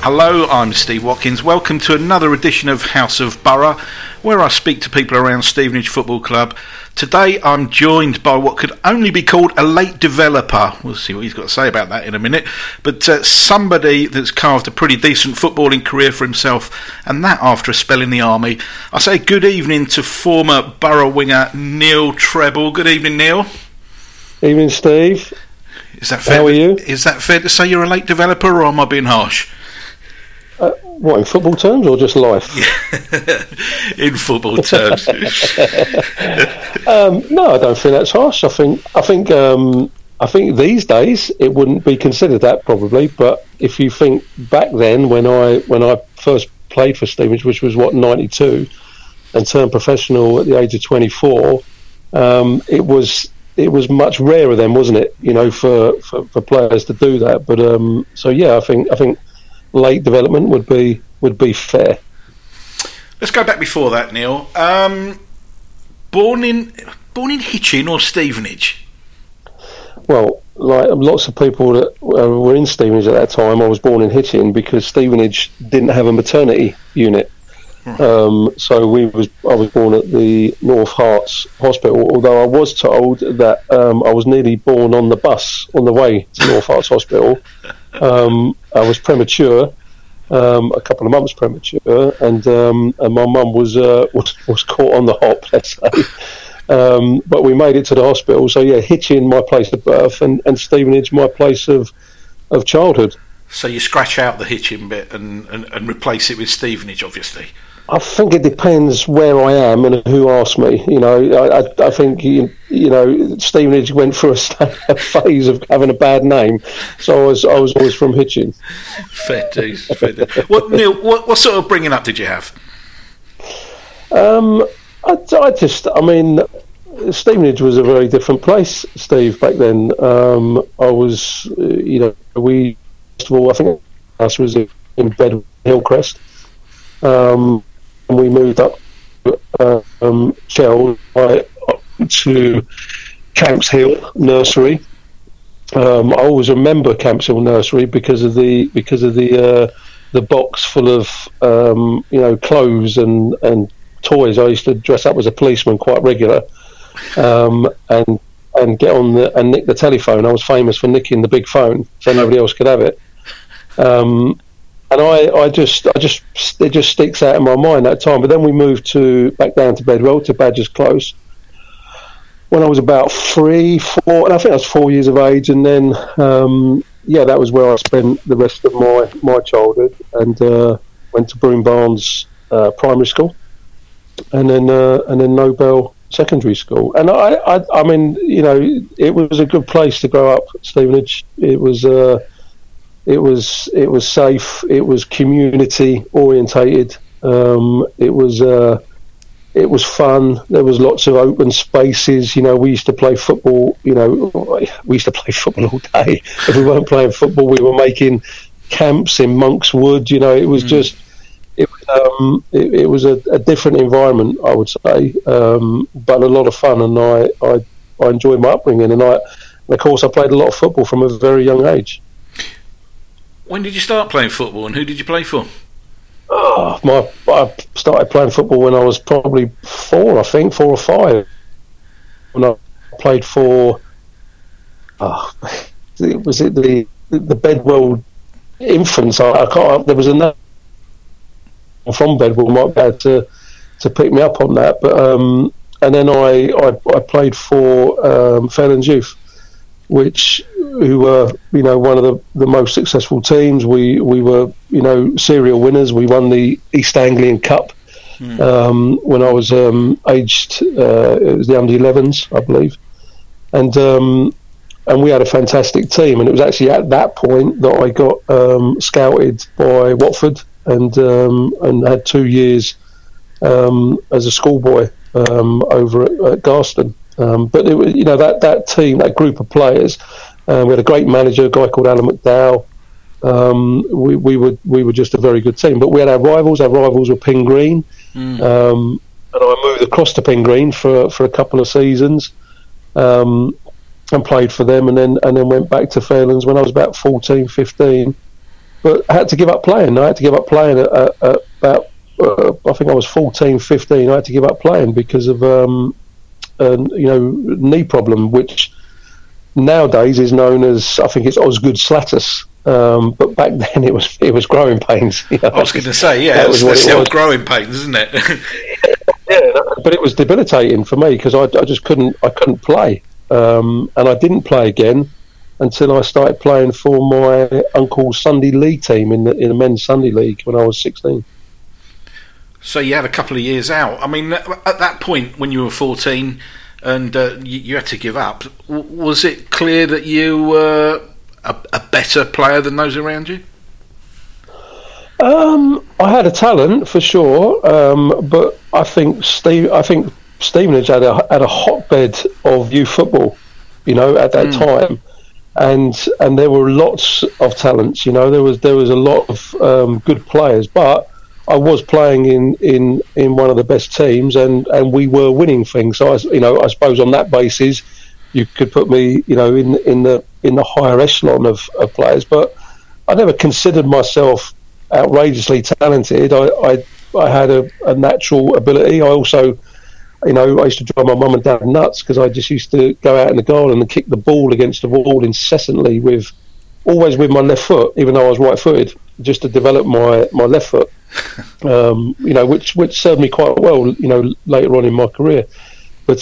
Hello, I'm Steve Watkins. Welcome to another edition of House of Borough, where I speak to people around Stevenage Football Club. Today I'm joined by what could only be called a late developer. We'll see what he's got to say about that in a minute. But somebody that's carved a pretty decent footballing career for himself, and that after a spell in the army. I say good evening to former Borough winger Neil Treble. Good evening, Neil. Evening, Steve. Is that fair? How are you? Is that fair to say you're a late developer, or am I being harsh? What, in football terms or just life? In football terms. No, I don't think that's harsh. I think these days it wouldn't be considered that probably. But if you think back then, when I first played for Stevenage, which was 92, and turned professional at the age of 24, it was much rarer then, wasn't it? You know, for players to do that. But so yeah, I think late development would be fair. Let's go back before that, Neil. Born in Hitchin or Stevenage? Well, like lots of people that were in Stevenage at that time, I was born in Hitchin because Stevenage didn't have a maternity unit. So I was born at the North Herts Hospital, although I was told that I was nearly born on the bus on the way to North Herts Hospital. I was premature, a couple of months premature, and my mum was caught on the hop, let's say. But we made it to the hospital. So yeah, Hitchin, my place of birth, and Stevenage, my place of childhood. So you scratch out the Hitchin bit and replace it with Stevenage, obviously. I think it depends where I am and who asks me. You know, I think you know Stevenage went through a phase of having a bad name, so I was always from Hitchin. Fair dues. What, Neil? What sort of bringing up did you have? Stevenage was a very different place, Steve, back then. I was, we first of all, I think us was in Bedwell Hillcrest. And we moved up Shell to Camps Hill Nursery. I always remember Camps Hill Nursery because of the box full of clothes and toys. I used to dress up as a policeman quite regular, and get on and nick the telephone. I was famous for nicking the big phone, so nobody else could have it. And it just sticks out in my mind that time. But then we moved back down to Bedwell, to Badgers Close, when I was about 3, 4, and I think I was 4 years of age. And then, that was where I spent the rest of my childhood, and went to Broome Barnes Primary School, and then Nobel Secondary School. And I mean, you know, it was a good place to grow up, Stevenage. It was safe. It was community orientated. It was fun. There was lots of open spaces. You know, we used to play football. You know, we used to play football all day. If we weren't playing football, we were making camps in Monk's Wood. You know, it was just it was a different environment, I would say, but a lot of fun. And I enjoyed my upbringing. And of course, I played a lot of football from a very young age. When did you start playing football, and who did you play for? I started playing football when I was probably 4 or 5. When I played for, was it the Bedwell Infants? I can't. There was another from Bedwell might be able to pick me up on that, but and then I played for Fairlands Youth, who were, you know, one of the most successful teams. We were, you know, serial winners. We won the East Anglian Cup when I was aged. It was the under-11s, I believe, and we had a fantastic team. And it was actually at that point that I got scouted by Watford and had 2 years as a schoolboy over at Garston. But it was, you know, that team, that group of players. We had a great manager, a guy called Alan McDowell. We were just a very good team. But we had our rivals. Our rivals were Ping Green, and I moved across to Ping Green for a couple of seasons, and played for them, and then went back to Fairlands when I was about 14, 15. but I had to give up playing. I had to give up playing at about, I think I was 14, 15. I had to give up playing because of, knee problem, which nowadays is known as, I think it's Osgood Slatus. But back then it was growing pains. I was going to say, that's the old growing pains, isn't it? Yeah, but it was debilitating for me because I just couldn't play, and I didn't play again until I started playing for my uncle's Sunday League team in the men's Sunday League when I was 16. So you had a couple of years out. I mean, at that point when you were 14 and you had to give up, was it clear that you were a better player than those around you? I had a talent for sure, but I think Stevenage had a hotbed of youth football, at that time, and there were lots of talents. There was a lot of good players, but I was playing in one of the best teams, and we were winning things. So I suppose on that basis, you could put me, in the higher echelon of players, but I never considered myself outrageously talented. I had a natural ability. I also, I used to drive my mum and dad nuts because I just used to go out in the garden and kick the ball against the wall incessantly always with my left foot, even though I was right-footed, just to develop my left foot. Which served me quite well, later on in my career. But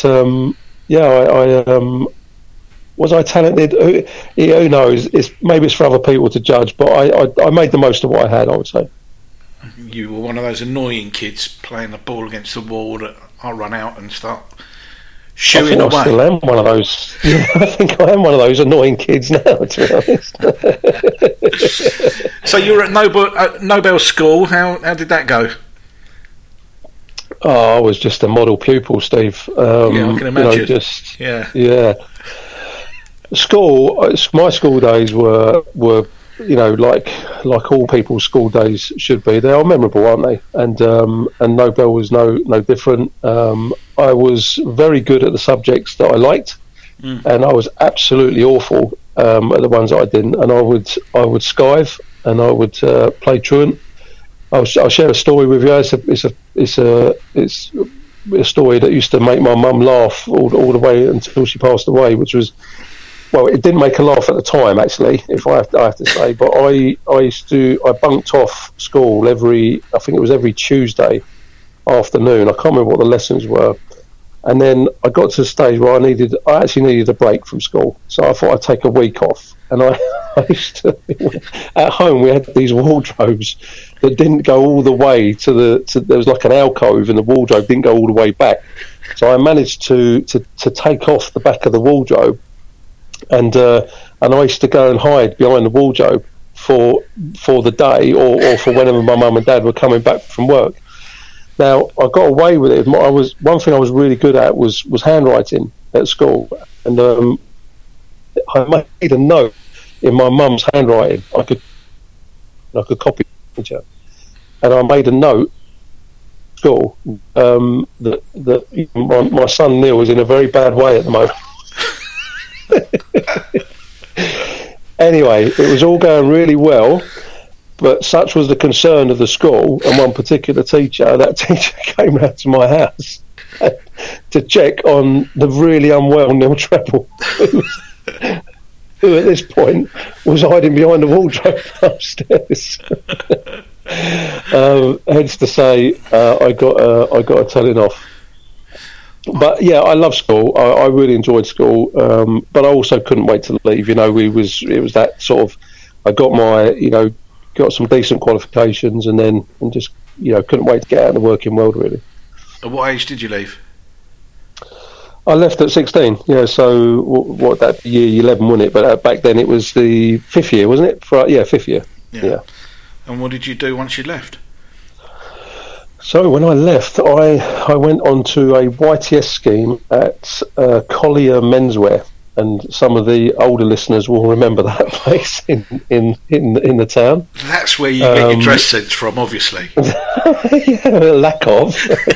was I talented? Who knows? Maybe it's for other people to judge, but I made the most of what I had, I would say. You were one of those annoying kids playing the ball against the wall that I run out and start shooting away. I still am one of those. I think I am one of those annoying kids now, to be honest. So you were at Nobel School. How did that go? Oh, I was just a model pupil, Steve. I can imagine. Yeah. My school days were like all people's school days should be. They are memorable, aren't they? And Nobel was no different. I was very good at the subjects that I liked, and I was absolutely awful at the ones that I didn't. And I would skive, and I would play truant. I'll share a story with you. It's a story that used to make my mum laugh all the way until she passed away, which was. Well, it didn't make her laugh at the time, actually, if I have to say. But I bunked off school every Tuesday afternoon. I can't remember what the lessons were. And then I got to the stage where I actually needed a break from school. So I thought I'd take a week off. And I used to, at home, we had these wardrobes that didn't go all the way there was like an alcove, and the wardrobe didn't go all the way back. So I managed to take off the back of the wardrobe. And I used to go and hide behind the wardrobe for the day or for whenever my mum and dad were coming back from work. Now I got away with it. One thing I was really good at was handwriting at school, and I made a note in my mum's handwriting. I could copy it, and I made a note at school that my son Neil was in a very bad way at the moment. Anyway, it was all going really well, but such was the concern of the school and one particular teacher. That teacher came round to my house to check on the really unwell Neil Treble, who at this point was hiding behind the wardrobe upstairs. Hence to say, I got a telling off. But yeah, I love school. I really enjoyed school, but I also couldn't wait to leave. It was that sort of. I got some decent qualifications, and just couldn't wait to get out in the working world. Really. At what age did you leave? I left at 16. Yeah, so what that year 11, wasn't it? But back then it was the 5th year, wasn't it? 5th year. Yeah. And what did you do once you left? So when I left, I went on to a YTS scheme at Collier Menswear, and some of the older listeners will remember that place in the town. That's where you get your dress sense from, obviously. Yeah, lack of.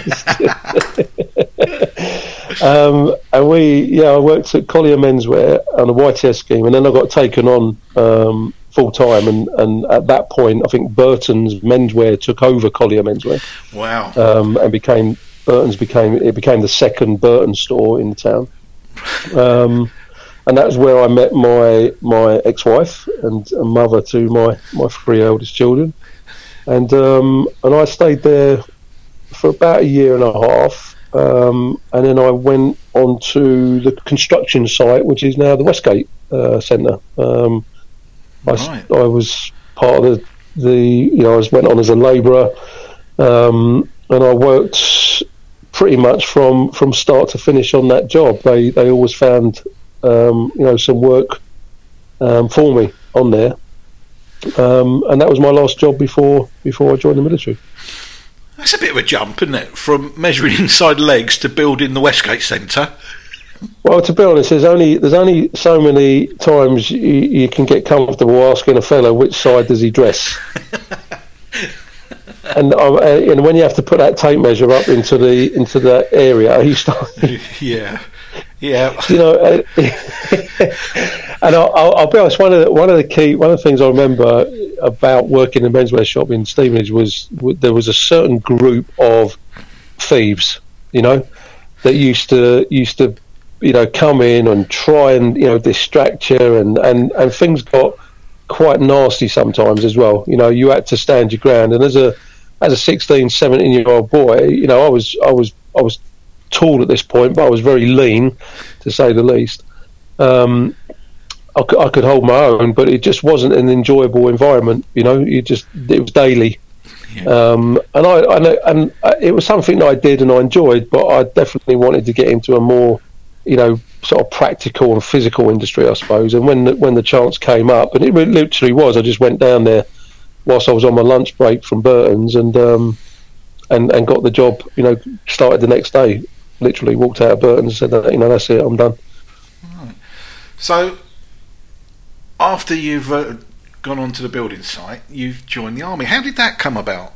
And I worked at Collier Menswear on a YTS scheme, and then I got taken on full time, and at that point, I think Burton's Menswear took over Collier Menswear. Wow! And became the second Burton store in the town. And that was where I met my ex-wife and mother to my three eldest children, and I stayed there for about a year and a half, and then I went on to the construction site, which is now the Westgate Centre. I was part of I went on as a labourer, and I worked pretty much from start to finish on that job. They always found some work for me on there, and that was my last job before I joined the military. That's a bit of a jump, isn't it? From measuring inside legs to building the Westgate Centre. Well, to be honest, there's only so many times you can get comfortable asking a fellow which side does he dress. And when you have to put that tape measure up into that area, you start. Yeah. And I'll be honest. One of the things I remember about working in a menswear shop in Stevenage was there was a certain group of thieves, that used to come in and try and distract you, and things got quite nasty sometimes as well. You had to stand your ground, and as a 16, 17-year-old boy, I was tall at this point, but I was very lean, to say the least. I could hold my own, but it just wasn't an enjoyable environment. It was daily, and it was something that I did and I enjoyed, but I definitely wanted to get into a more, sort of practical and physical industry, I suppose. And when the chance came up, and it literally was, I just went down there whilst I was on my lunch break from Burton's, and got the job. Started the next day. Literally walked out of Burton's and said, that's it, I'm done. Right. So, after you've gone on to the building site, you've joined the army. How did that come about?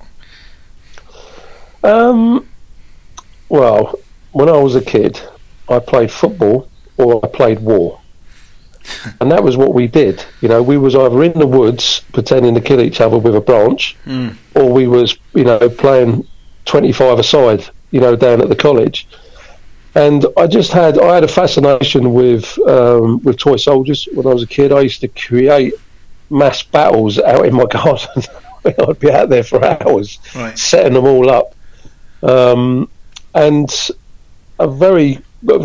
Well, when I was a kid, I played football or I played war. And that was what we did. We was either in the woods pretending to kill each other with a branch, or we was, playing 25 aside, down at the college. And I had a fascination with toy soldiers when I was a kid. I used to create mass battles out in my garden. I'd be out there for hours, right, setting them all up. And a very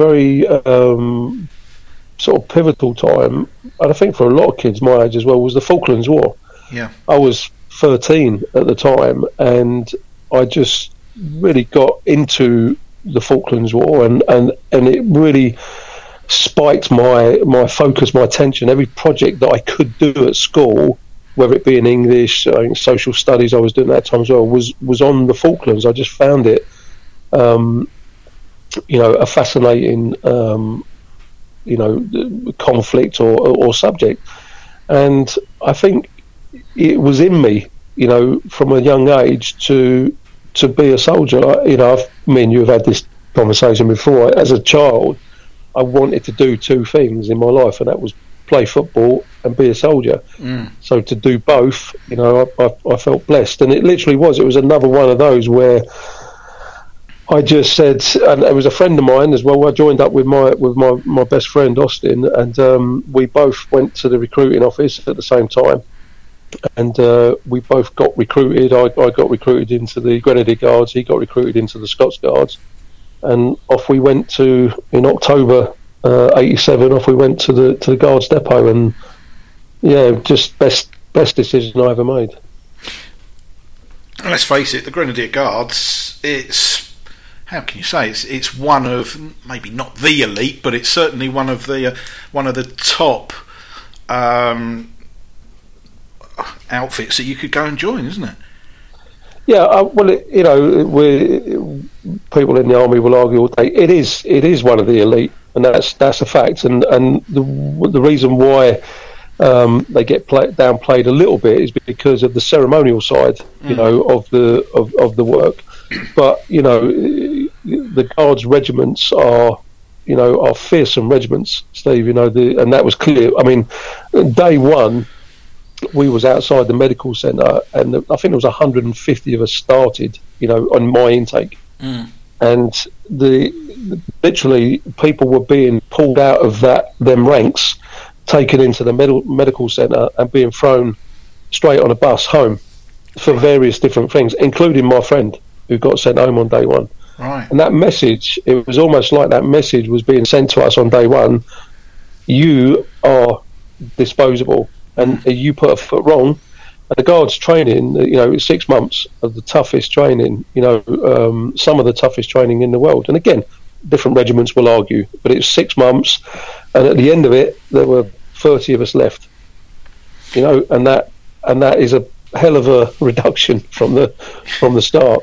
sort of pivotal time, and I think for a lot of kids my age as well, was the Falklands War. Yeah, I was 13 at the time, and I just really got into the Falklands War, and it really spiked my focus, my attention. Every project that I could do at school, whether it be in English, social studies I was doing at that time as well, was on the Falklands. I just found it a fascinating conflict or subject, and I think it was in me, from a young age to be a soldier. Me and you have had this conversation before. As a child, I wanted to do two things in my life, and that was play football and be a soldier. So to do both, I felt blessed, and it literally was. It was another one of those where I just said, and it was a friend of mine as well. I joined up with my best friend Austin, and we both went to the recruiting office at the same time, and we both got recruited. I got recruited into the Grenadier Guards. He got recruited into the Scots Guards, and off we went in October '87. Off we went to the Guards depot, and just best decision I ever made. Let's face it, the Grenadier Guards, how can you say, it's one of, maybe not the elite, but it's certainly one of the top outfits that you could go and join, isn't it? Yeah, people in the army will argue all day. It is one of the elite, and that's a fact. And the reason why they get downplayed a little bit is because of the ceremonial side, of the work. But the Guards regiments are fearsome regiments, Steve. And that was clear. I mean, day one, we was outside the medical centre, and I think there was 150 of us started, on my intake, and literally people were being pulled out of them ranks, taken into the medical centre, and being thrown straight on a bus home for various different things, including my friend who got sent home on day one. Right. And that message, it was almost like that message was being sent to us on day one: you are disposable, and you put a foot wrong. And the Guards training, 6 months of the toughest training, some of the toughest training in the world. And again, different regiments will argue, but it was 6 months, and at the end of it, there were 30 of us left. And that is a hell of a reduction from the start.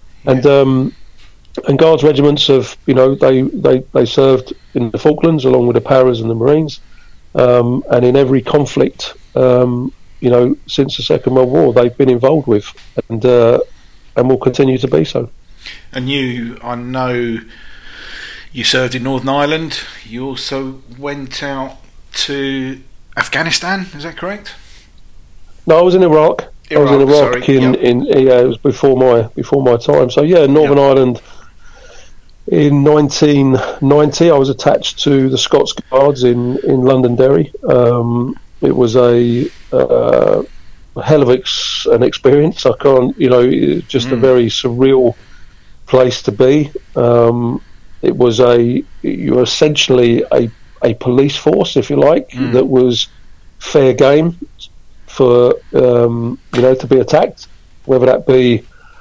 And Guards regiments have, they served in the Falklands along with the Paras and the Marines, and in every conflict, since the Second World War, they've been involved with, and will continue to be so. And I know you served in Northern Ireland. You also went out to Afghanistan. Is that correct? No, I was in Iraq. I was in Iraq it was before my time. So Northern Ireland. In 1990, I was attached to the Scots Guards in Londonderry. It was a hell of an experience. I can't, just a very surreal place to be. It was you were essentially a police force, if you like, that was fair game for to be attacked, whether that be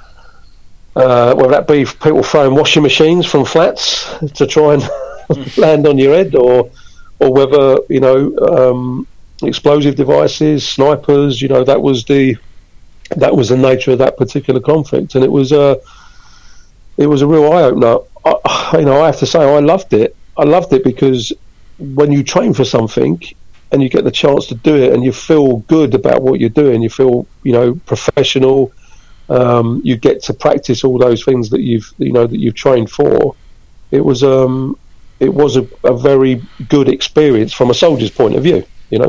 people throwing washing machines from flats to try and land on your head, or whether explosive devices, snipers. That was the nature of that particular conflict, and it was a real eye opener. I have to say I loved it. I loved it because when you train for something and you get the chance to do it, and you feel good about what you're doing, you feel professional. You get to practice all those things that you've trained for. It was a very good experience from a soldier's point of view.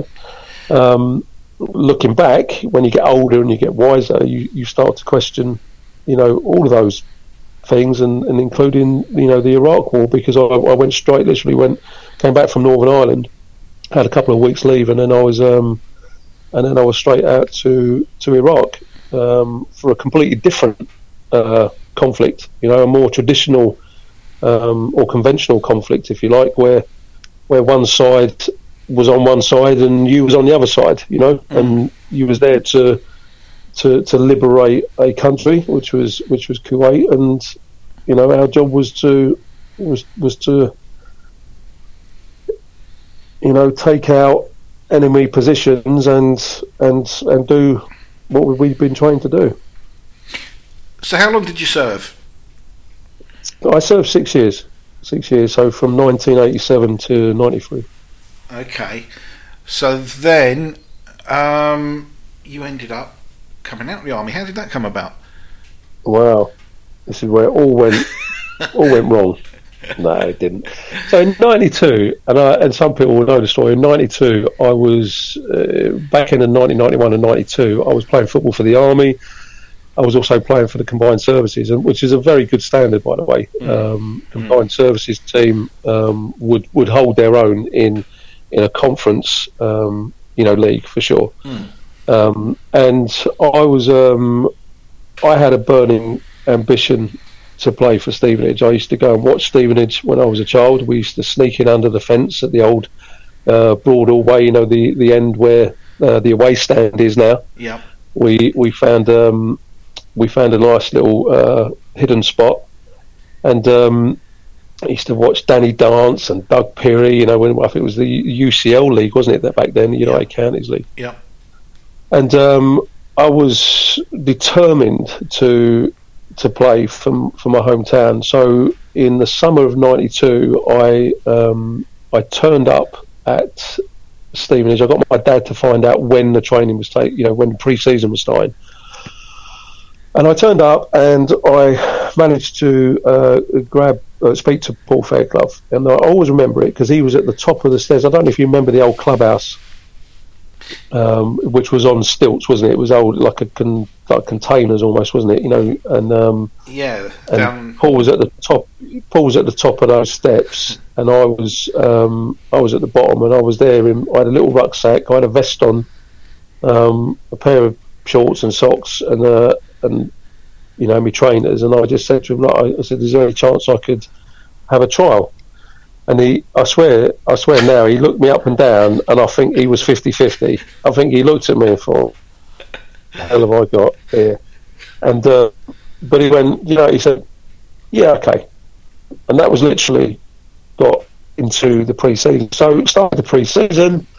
Looking back, when you get older and you get wiser, you start to question, all of those things, and including the Iraq War, because I went straight, came back from Northern Ireland, had a couple of weeks leave, and then I was straight out to Iraq. For a completely different conflict, a more traditional or conventional conflict, if you like, where one side was on one side and you was on the other side, and you was there to liberate a country, which was Kuwait, and our job was to take out enemy positions and do what we've been trying to do. So how long did you serve? I served 6 years. 6 years, so from 1987 to 93. Okay. So then you ended up coming out of the army. How did that come about? Wow. This is where it all went wrong. No, it didn't. So in 92, and some people will know the story, in 92, I was, back in 1991 and 92, I was playing football for the Army. I was also playing for the Combined Services, which is a very good standard, by the way. Combined Services team would hold their own in a conference, league for sure. And I had a burning ambition to play for Stevenage. I used to go and watch Stevenage when I was a child. We used to sneak in under the fence at the old Broadhall Way, the end where the away stand is now. Yeah. We found a nice little hidden spot, and I used to watch Danny Dance and Doug Peary. When I think it was the UCL League, wasn't it? That back then, the United Counties League. Yeah. And I was determined to play for my hometown. So in the summer of '92, I turned up at Stevenage. I got my dad to find out when the training was when the pre-season was starting. And I turned up and I managed to speak to Paul Fairclough. And I always remember it because he was at the top of the stairs. I don't know if you remember the old clubhouse which was on stilts, wasn't it? It was old, like containers almost, wasn't it? You know, and Paul was at the top. Paul was at the top of those steps, and I was at the bottom, and I was there. I had a little rucksack. I had a vest on, a pair of shorts and socks, and you know, my trainers. And I just said to him, I said, "Is there any chance I could have a trial?" And I swear now, he looked me up and down, and I think he was 50-50. I think he looked at me and thought, "What the hell have I got here?" And but he went, you know, he said, "Yeah, okay." And that was literally got into the pre-season. So started the pre-season.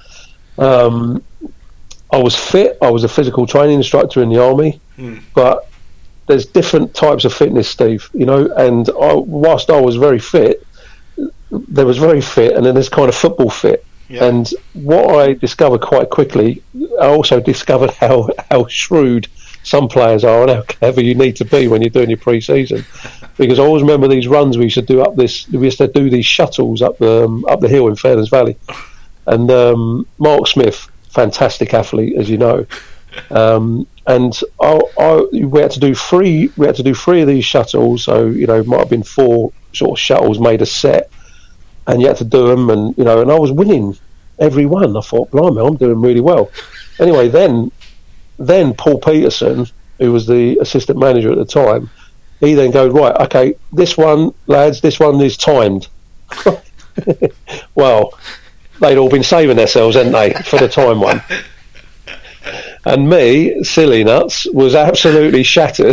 I was fit. I was a physical training instructor in the army, but there's different types of fitness, Steve. You know, and whilst I was very fit, there was very fit, and then there's kind of football fit. Yeah. And what I discovered quite quickly, I also discovered how shrewd some players are and how clever you need to be when you're doing your pre-season. Because I always remember these runs we used to do we used to do these shuttles up the hill in Fairlands Valley. And Mark Smith, fantastic athlete, as you know. And we had to do three of these shuttles. So, you know, it might have been 4 sort of shuttles made a set. And you had to do them, and you know, and I was winning every one. I thought, blimey, I'm doing really well. Anyway, then Paul Peterson, who was the assistant manager at the time, he then goes, right, okay, this one, lads, this one is timed. Well, they'd all been saving themselves, hadn't they, for the time one? And me, silly nuts, was absolutely shattered.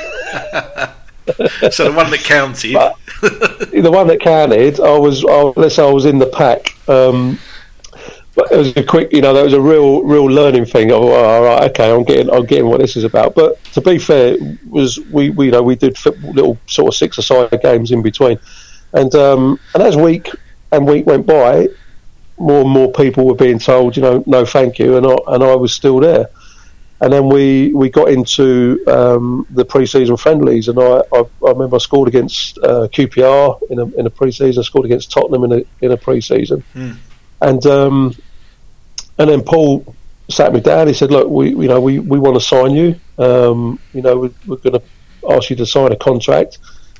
So the one that counted. But the one that counted, let's say I was in the pack. But it was a quick, you know, that was a real learning thing. Oh, all right, okay, I'm getting what this is about. But to be fair, we did little sort of 6-a-side games in between, and as week went by, more and more people were being told, you know, no, thank you, and I was still there. And then we got into the pre-season friendlies, and I remember I scored against QPR in a pre-season. I scored against Tottenham in a pre-season, and then Paul sat me down. He said, "Look, we want to sign you. You know, we're going to ask you to sign a contract."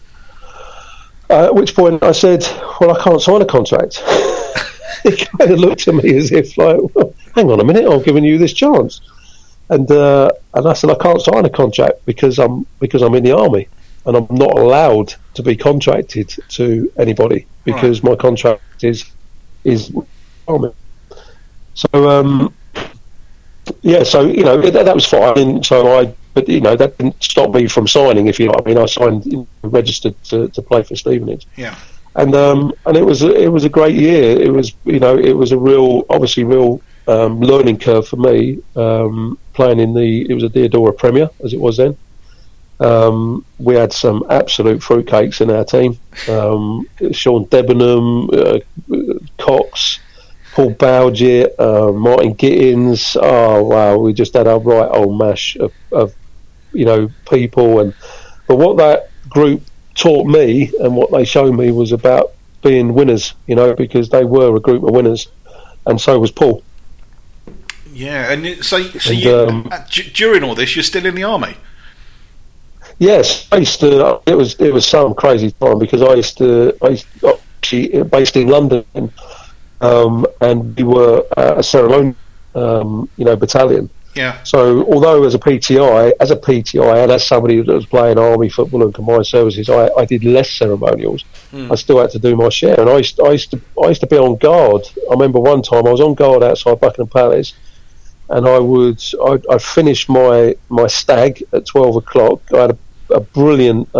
At which point I said, "Well, I can't sign a contract." He kind of looked at me as if like, well, "Hang on a minute, I'm giving you this chance." And I said, I can't sign a contract because I'm in the army, and I'm not allowed to be contracted to anybody because my contract is army. So so you know that was fine. But you know that didn't stop me from signing. If you know what I mean, I signed, registered to play for Stevenage. Yeah. And it was a great year. It was a real learning curve for me, playing it was a Deodora Premier, as it was then. We had some absolute fruitcakes in our team. Sean Debenham, Cox, Paul Bowdit, Martin Gittins. Oh wow, we just had a right old mash of you know, people. But what that group taught me and what they showed me was about being winners, you know, because they were a group of winners, and so was Paul. Yeah, and so you, during all this, you're still in the army. Yes, I used to. It was some crazy time because I used to actually based in London, and we were a ceremonial, battalion. Yeah. So although as a PTI and as somebody that was playing army football and combined services, I did less ceremonials. I still had to do my share, and I used to be on guard. I remember one time I was on guard outside Buckingham Palace, and I'd finish my stag at 12 o'clock. I had a brilliant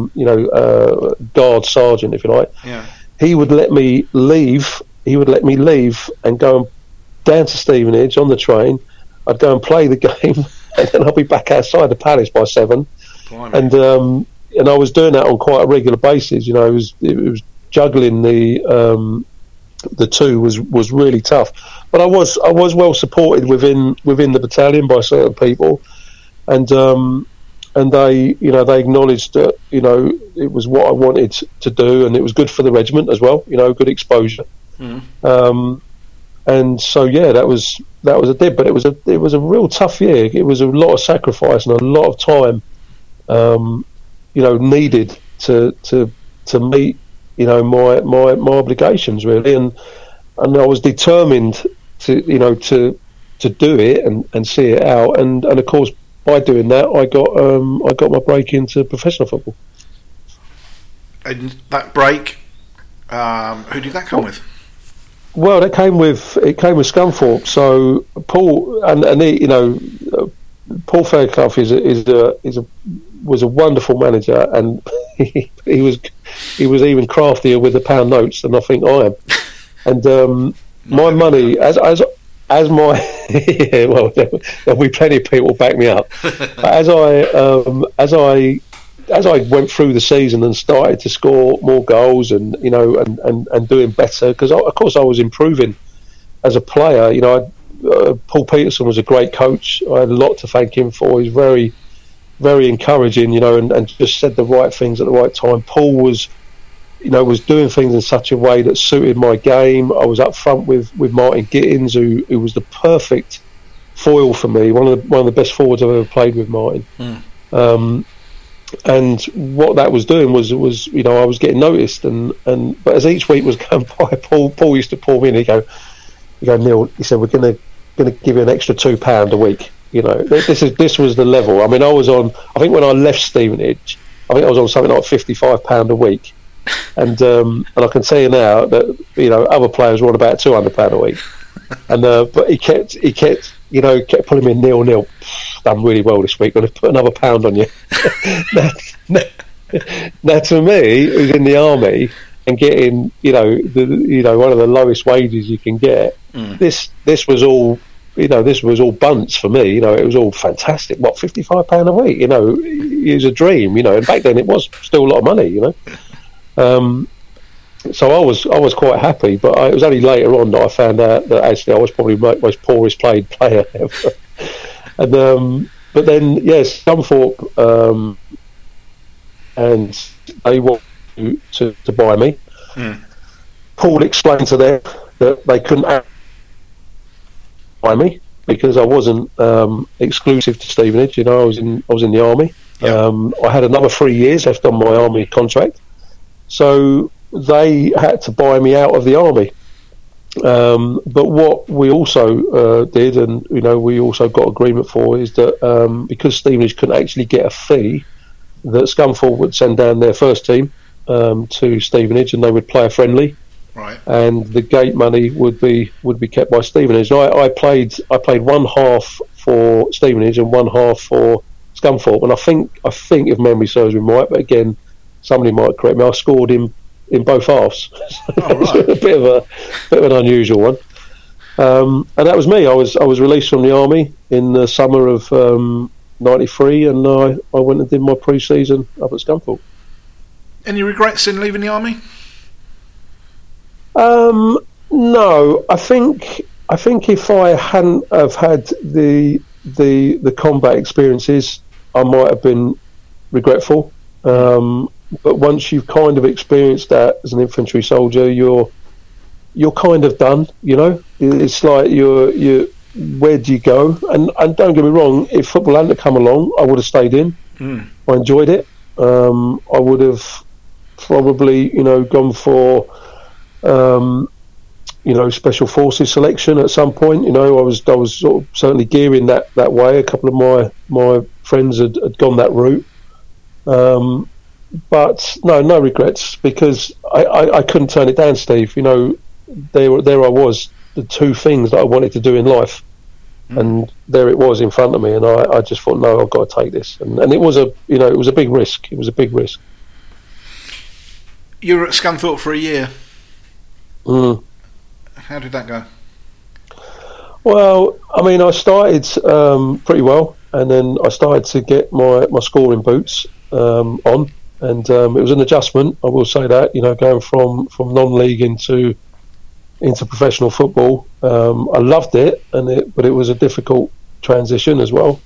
guard sergeant, if you like. Yeah. He would let me leave. And go down to Stevenage on the train. I'd go and play the game, and then I'll be back outside the palace by 7. Blimey. And I was doing that on quite a regular basis. You know, it was juggling the two was really tough. But I was well supported within the battalion by certain people, and they acknowledged that, you know, it was what I wanted to do, and it was good for the regiment as well. You know, good exposure. and so yeah, that was a dip, but it was a real tough year. It was a lot of sacrifice and a lot of time, needed to meet, my obligations really, and I was determined to do it and see it out, and of course by doing that I got my break into professional football. And that break, who did that come with? Well, it came with Scunthorpe. So Paul and he, Paul Fairclough was a wonderful manager, and he was even craftier with the pound notes than I think I am. And my money, as my yeah, well, there'll be plenty of people back me up. But as I went through the season and started to score more goals and doing better, because of course I was improving as a player. Paul Peterson was a great coach. I had a lot to thank him for. He's very, very encouraging, and just said the right things at the right time. Paul was doing things in such a way that suited my game. I was up front with Martin Gittins, who was the perfect foil for me. One of the best forwards I've ever played with, Martin. And what that was doing was I was getting noticed, but as each week was going by, Paul used to pull me in and he'd go, Neil, he said, we're going to give you an extra £2 a week. This was the level. I mean, I think when I left Stevenage, I think I was on something like £55 a week, and I can tell you now that other players were on about £200 a week, and but he kept pulling me in, Neil, done really well this week, going to put another £1 on you. now to me, who's in the army and getting one of the lowest wages you can get, this was all bunts for me. It was all fantastic. What, £55 a week? It was a dream. And back then it was still a lot of money. So I was quite happy, but it was only later on that I found out that actually I was probably the most poorest paid player ever. And but then yes, Scunthorpe, and they wanted to buy me. Paul explained to them that they couldn't buy me because I wasn't exclusive to Stevenage. I was in the army. Yep. I had another 3 years left on my army contract, so they had to buy me out of the army. But what we also did, and we also got agreement for, is that because Stevenage couldn't actually get a fee, that Scunthorpe would send down their first team to Stevenage, and they would play a friendly, right? And the gate money would be kept by Stevenage. I played one half for Stevenage and one half for Scunthorpe, and I think if memory serves me right, but again, somebody might correct me, I scored in both halves. Right. A bit of an unusual one. And that was me. I was released from the army in the summer of '93, and I went and did my pre-season up at Scunthorpe. Any regrets in leaving the army? No, I think if I hadn't have had the combat experiences, I might have been regretful. But once you've kind of experienced that as an infantry soldier, you're kind of done. It's like you're where do you go? And don't get me wrong, if football hadn't come along, I would have stayed in. I enjoyed it. I would have probably gone for special forces selection at some point. I was sort of certainly gearing that way. A couple of my friends had gone that route. But no regrets, because I couldn't turn it down, Steve. There I was, the two things that I wanted to do in life, and there it was in front of me, and I just thought, no, I've got to take this, and it was a big risk. It was a big risk. You were at Scunthorpe for a year. How did that go? Well, I mean, I started pretty well, and then I started to get my scoring boots on. And it was an adjustment, I will say that, going from non-league into professional football. I loved it, but it was a difficult transition as well.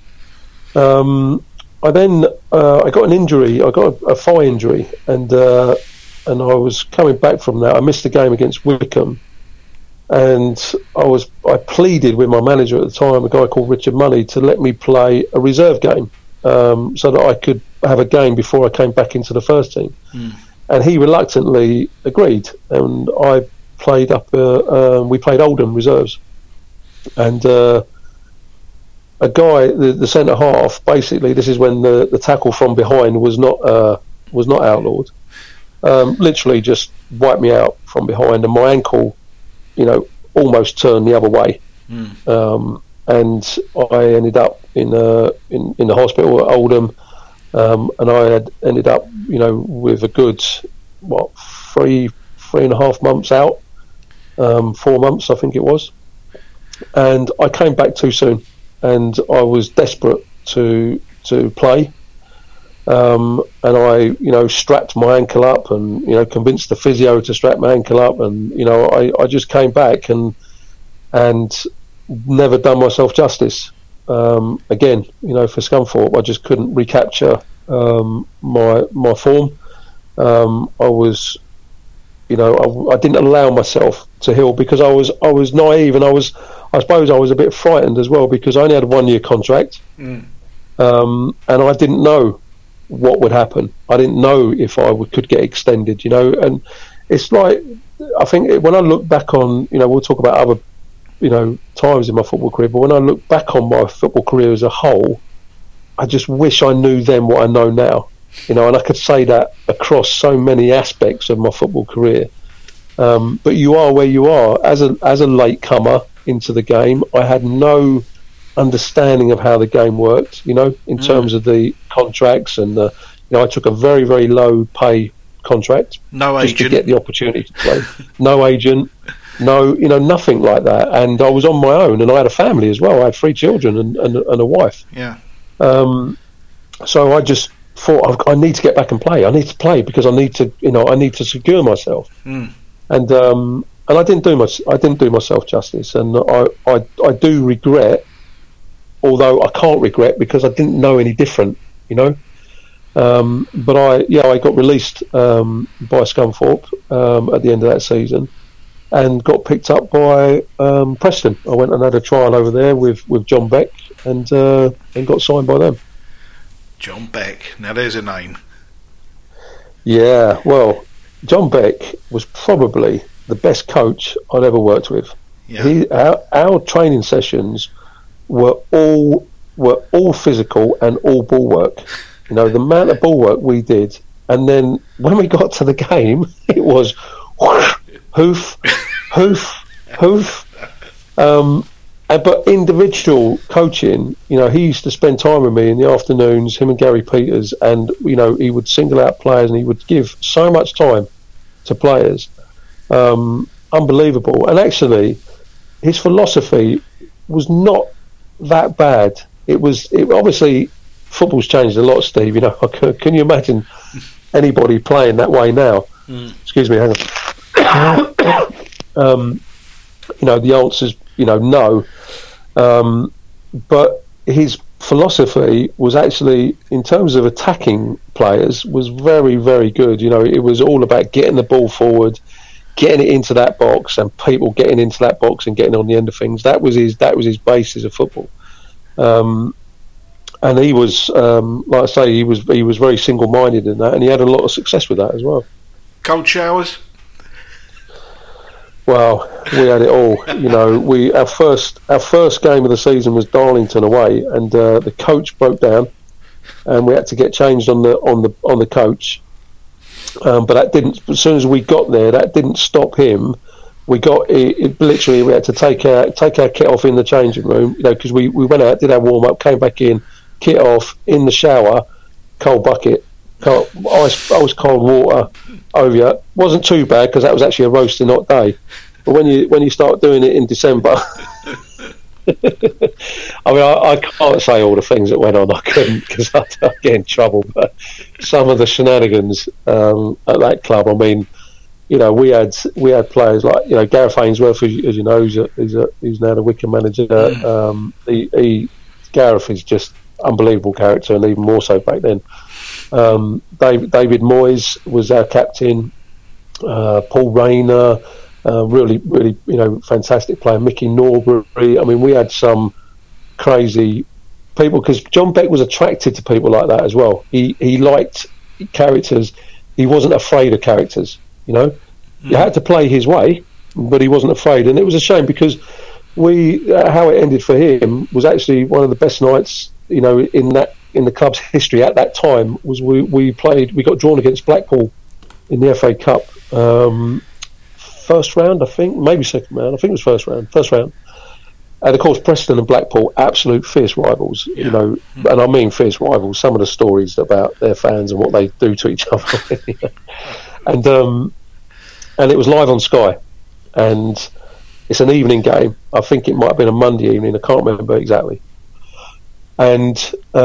I got an injury. I got a thigh injury, and I was coming back from that. I missed the game against Wycombe, and I pleaded with my manager at the time, a guy called Richard Money, to let me play a reserve game, so that I could have a game before I came back into the first team. And he reluctantly agreed, and I played we played Oldham reserves, and a guy, the centre half, basically this is when the tackle from behind was not outlawed, literally just wiped me out from behind, and my ankle, almost turned the other way, and I ended up in the hospital at Oldham, and I had ended up with a good 3.5 months out, 4 months I think it was, and I came back too soon, and I was desperate to play, and I strapped my ankle up, and convinced the physio to strap my ankle up, and I just came back and never done myself justice. Again, for Scunthorpe, I just couldn't recapture my form. I was, I didn't allow myself to heal, because I was naive, and I suppose I was a bit frightened as well, because I only had a 1 year contract, and I didn't know what would happen. I didn't know if I could get extended, and it's like, I think when I look back on, we'll talk about other times in my football career, but when I look back on my football career as a whole, I just wish I knew then what I know now, and I could say that across so many aspects of my football career. But you are where you are as a latecomer into the game. I had no understanding of how the game worked, in terms of the contracts, and I took a very, very low pay contract, just to get the opportunity to play. No agent. No, nothing like that, and I was on my own, and I had a family as well. I had 3 children and a wife. Yeah. So I just thought, I need to get back and play. I need to play because I need to secure myself. And I didn't do myself justice, and I do regret, although I can't regret because I didn't know any different, But I got released by Scunthorpe at the end of that season, and got picked up by Preston. I went and had a trial over there with John Beck, and got signed by them. John Beck. Now there's a name. Yeah, well, John Beck was probably the best coach I'd ever worked with. Yeah. Our training sessions were all physical and all ball work. The amount of ball work we did, and then when we got to the game, it was hoof. But individual coaching, he used to spend time with me in the afternoons, him and Gary Peters, and he would single out players, and he would give so much time to players, unbelievable. And actually, his philosophy was not that bad. Obviously football's changed a lot, Steve. Can you imagine anybody playing that way now? Excuse me, hang on. The answer's no, but his philosophy was actually, in terms of attacking players, was very, very good. It was all about getting the ball forward, getting it into that box, and people getting into that box and getting on the end of things. That was his basis of football. And he was, like I say, he was very single-minded in that, and he had a lot of success with that as well. Cold showers? Well, we had it all. Our first game of the season was Darlington away, and the coach broke down, and we had to get changed on the coach. But that didn't. As soon as we got there, that didn't stop him. We got it literally. We had to take our kit off in the changing room, because we went out, did our warm up, came back in, kit off, in the shower, cold bucket, ice cold water over you. Wasn't too bad because that was actually a roasting hot day. But when you start doing it in December, I can't say all the things that went on. I couldn't, because I'd get in trouble. But some of the shenanigans at that club. We had players like Gareth Ainsworth, as you know, he's now the Wycombe manager. Gareth is just unbelievable character, and even more so back then. David Moyes was our captain. Paul Rayner, Really, fantastic player. Mickey Norbury. I mean, we had some crazy people, because John Beck was attracted to people like that as well. He liked characters. He wasn't afraid of characters. You had to play his way, but he wasn't afraid. And it was a shame, because how it ended for him was actually one of the best nights, in the club's history at that time. Was we got drawn against Blackpool in the FA Cup, first round, I think, maybe second round. I think it was first round. And of course, Preston and Blackpool, absolute fierce rivals, and I mean fierce rivals. Some of the stories about their fans and what they do to each other, and it was live on Sky, and it's an evening game. I think it might have been a Monday evening. I can't remember exactly. And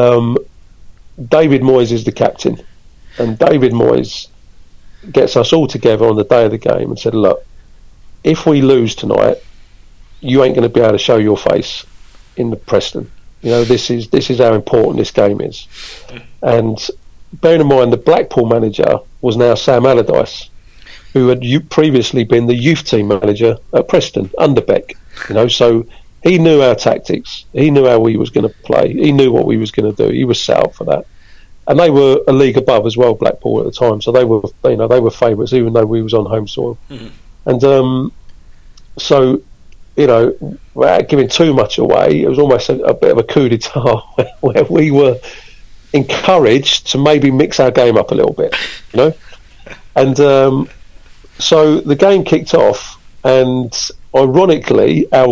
David Moyes is the captain, and David Moyes gets us all together on the day of the game and said, "Look, if we lose tonight, you ain't going to be able to show your face in the Preston. This is how important this game is." And bearing in mind, the Blackpool manager was now Sam Allardyce, who had previously been the youth team manager at Preston under Beck. So he knew our tactics. He knew how we was going to play. He knew what we was going to do. He was set up for that. And they were a league above as well, Blackpool, at the time. So they were favourites, even though we was on home soil. Mm-hmm. And so, without giving too much away, it was almost a bit of a coup d'etat where we were encouraged to maybe mix our game up a little bit, And so the game kicked off, and ironically, our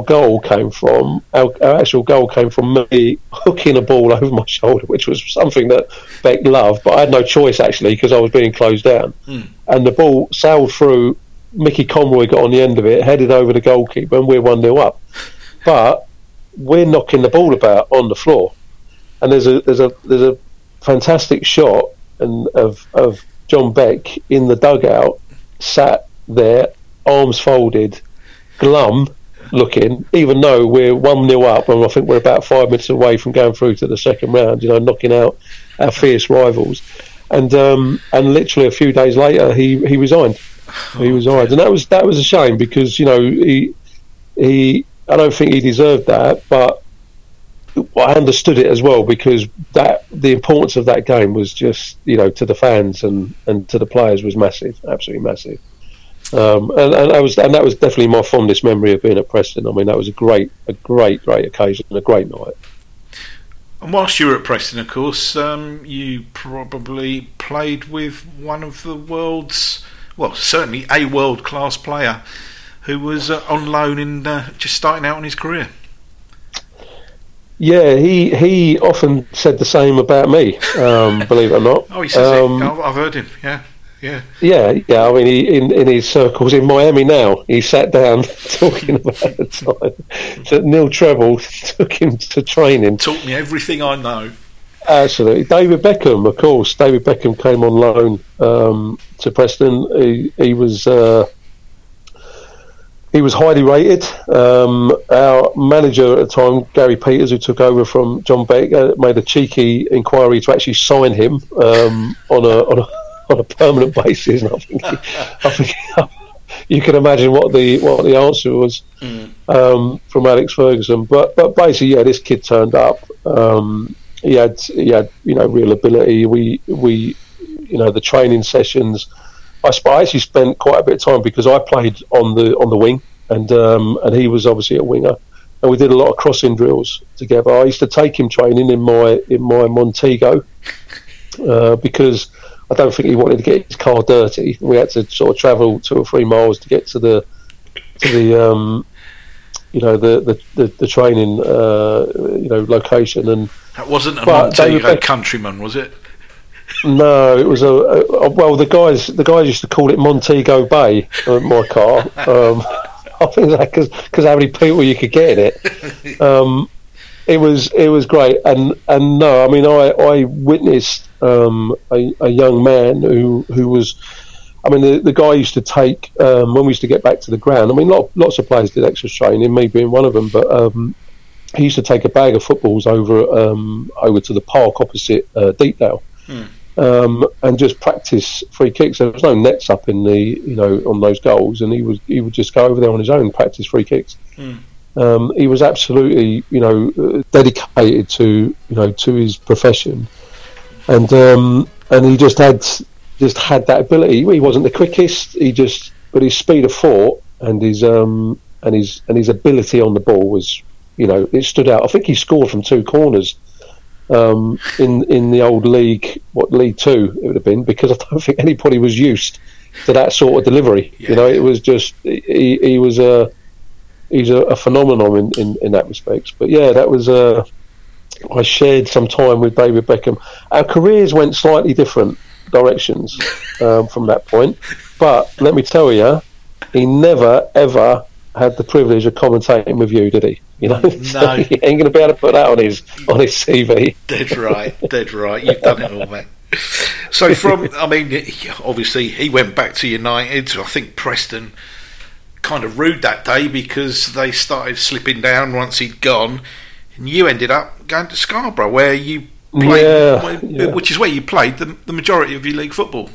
actual goal came from me hooking a ball over my shoulder, which was something that Beck loved, but I had no choice actually, because I was being closed down. And the ball sailed through. Mickey Conroy got on the end of it, headed over the goalkeeper, and we're 1-0 up. But we're knocking the ball about on the floor, and there's a fantastic shot of John Beck in the dugout, sat there, arms folded, glum looking, even though we're 1-0 up, and I think we're about 5 minutes away from going through to the second round. Knocking out our fierce rivals, and literally a few days later, he resigned. He resigned, and that was a shame, because he I don't think he deserved that, but I understood it as well, because the importance of that game was just to the fans and to the players was massive, absolutely massive. And that was definitely my fondest memory of being at Preston. I mean, that was a great occasion, a great night. And whilst you were at Preston, of course, you probably played with one of the world's, well, certainly a world-class player who was on loan and just starting out on his career. Yeah, he often said the same about me, believe it or not. Oh, he says it. I've heard him, yeah. I mean, in his circles in Miami now, he sat down talking about the time that Neil Treble took him to training. Taught me everything I know. Absolutely. David Beckham, of course. David Beckham came on loan to Preston. He was highly rated. Our manager at the time, Gary Peters, who took over from John Beck, made a cheeky inquiry to actually sign him on a permanent basis. And I think you can imagine what the answer was from Alex Ferguson. But basically, yeah, this kid turned up. He had real ability. We the training sessions. I actually spent quite a bit of time, because I played on the wing, and he was obviously a winger, and we did a lot of crossing drills together. I used to take him training in my Montego, because I don't think he wanted to get his car dirty. We had to sort of travel 2 or 3 miles to get to the training location. And that wasn't a Montego Countryman, was it? No, it was well, the guys used to call it Montego Bay, my car. I think that's because how many people you could get in it. It was great, and no, I mean, I witnessed a young man who was, I mean, the guy used to take when we used to get back to the ground. I mean, lots of players did extra training, me being one of them, but he used to take a bag of footballs over to the park opposite Deepdale. and just practice free kicks. There was no nets up in the on those goals, and he would just go over there on his own and practice free kicks. He was absolutely dedicated to his profession, and he just had that ability. He wasn't the quickest, but his speed of thought and his ability on the ball was, it stood out. I think he scored from 2 corners in the old league, League 2 it would have been, because I don't think anybody was used to that sort of delivery. It was just he's a phenomenon in that respect. But yeah, that was I shared some time with David Beckham. Our careers went slightly different directions from that point, but let me tell you, he never ever had the privilege of commentating with you, did he? No. He ain't going to be able to put that on his CV. Dead right. You've done it all, mate. So obviously he went back to United. I think Preston kind of rude that day because they started slipping down once he'd gone, and you ended up going to Scarborough, where you played, which is where you played the majority of your league football.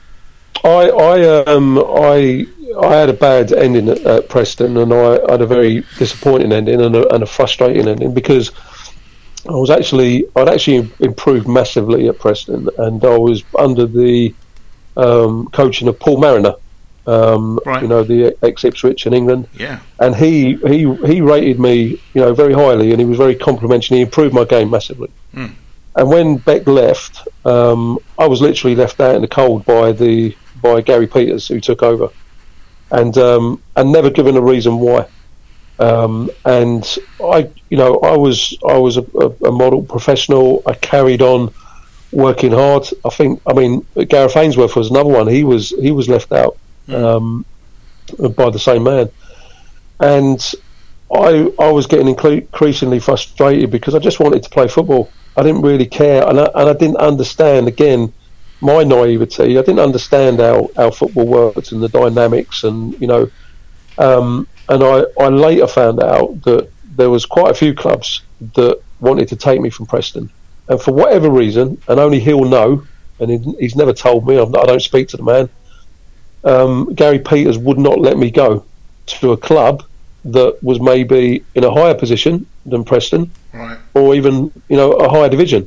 I had a bad ending at Preston, and I had a very disappointing ending and a frustrating ending, because I'd actually improved massively at Preston, and I was under the coaching of Paul Mariner, right. The ex-Ipswich in England. Yeah. And he rated me, very highly, and he was very complimentary. He improved my game massively. And when Beck left, I was literally left out in the cold by Gary Peters, who took over, and never given a reason why. And I was a model professional. I carried on working hard. Gareth Ainsworth was another one. He was left out by the same man, and I was getting increasingly frustrated because I just wanted to play football. I didn't really care, and I didn't understand, again, my naivety. I didn't understand how football worked and the dynamics, and and I later found out that there was quite a few clubs that wanted to take me from Preston, and for whatever reason, and only he'll know, and he's never told me, I don't speak to the man, Gary Peters would not let me go to a club that was maybe in a higher position than Preston, right, or even a higher division.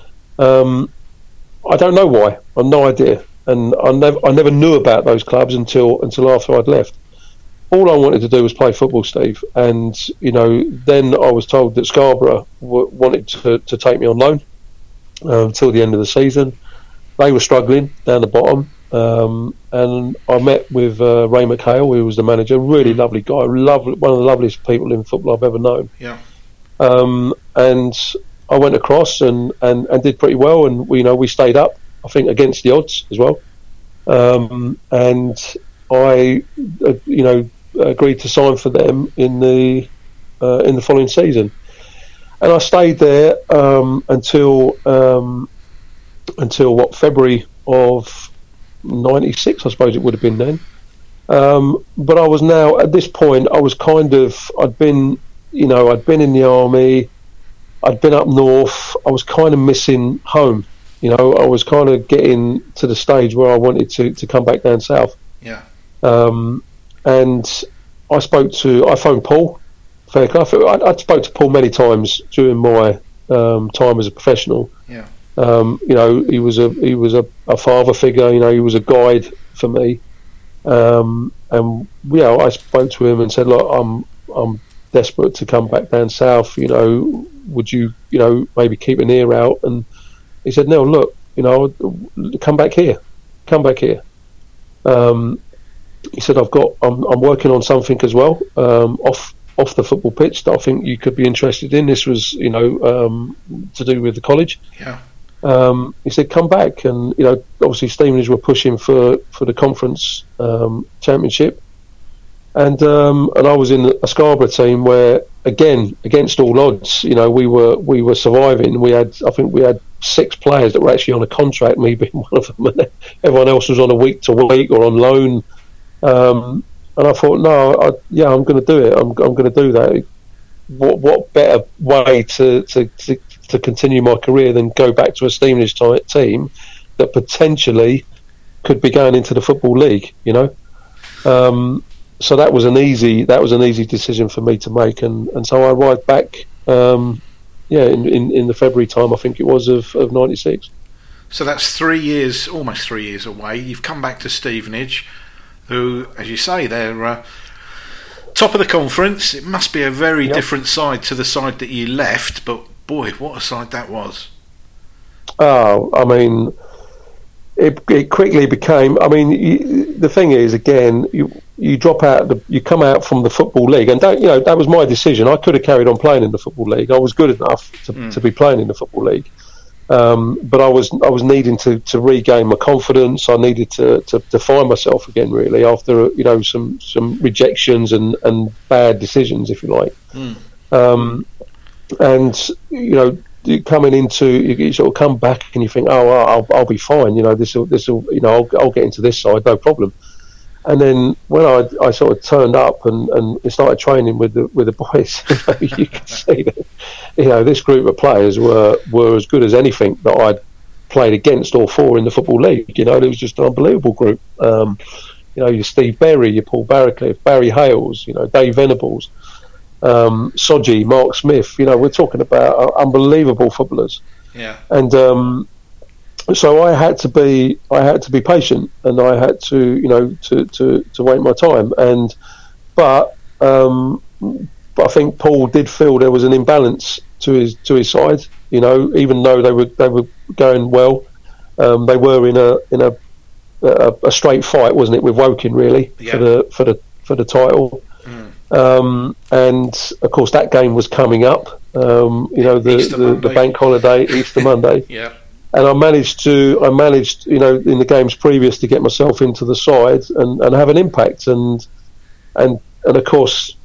I don't know why. I've no idea, and I never knew about those clubs until after I'd left. All I wanted to do was play football, Steve, and then I was told that Scarborough wanted to take me on loan until the end of the season. They were struggling down the bottom, and I met with Ray McHale, who was the manager. Really lovely guy, one of the loveliest people in football I've ever known. Yeah. And I went across and did pretty well, and we stayed up, I think, against the odds as well. And I agreed to sign for them in the following season, and I stayed there until February of '96, I suppose it would have been then. But I was now, at this point, I was I'd been in the army, I'd been up north, I was kind of missing home. I was kind of getting to the stage where I wanted to come back down south. Yeah. And I phoned Paul Fairclough. I spoke to Paul many times during my time as a professional. Yeah. He was a father figure. He was a guide for me. And I spoke to him and said, look, I'm desperate to come back down south. Would you maybe keep an ear out? And he said, no, look, come back here. He said, I'm working on something as well, off the football pitch, that I think you could be interested in. This was, to do with the college. Yeah. He said, come back, and obviously Stevenage were pushing for the conference championship, and I was in a Scarborough team where, again, against all odds, we were surviving. I think we had 6 players that were actually on a contract, me being one of them, and everyone else was on a week to week or on loan. And I thought, no, I'm going to do it. I'm going to do that. What better way to continue my career than go back to a Stevenage team that potentially could be going into the Football League, you know. So that was an easy decision for me to make, and so I arrived back, in the February time, I think it was, of '96. So that's 3 years, almost 3 years away. You've come back to Stevenage, who, as you say, they're top of the conference. It must be a very different side to the side that you left, but boy, what a side that was. Oh, I mean, it quickly became. I mean, the thing is, again, you drop out, you come out from the Football League, and that was my decision. I could have carried on playing in the Football League. I was good enough to be playing in the Football League, but I was needing to regain my confidence. I needed to find myself again, really, after some rejections and bad decisions, if you like. And coming into, you sort of come back and you think, I'll be fine. This will I'll get into this side, no problem. And then when I sort of turned up and started training with the boys, you could see that this group of players were as good as anything that I'd played against or for in the Football League. It was just an unbelievable group. Your Steve Berry, your Paul Barracliff, Barry Hales, Dave Venables, Soji, Mark Smith. We're talking about unbelievable footballers. Yeah. And so I had to be patient, and I had to wait my time. But I think Paul did feel there was an imbalance to his side. Even though they were going well, they were in a straight fight, wasn't it, with Woking, really, for the title. And of course that game was coming up. The bank holiday, Easter Monday. Yeah. And I managed, in the games previous, to get myself into the side and have an impact. And of course,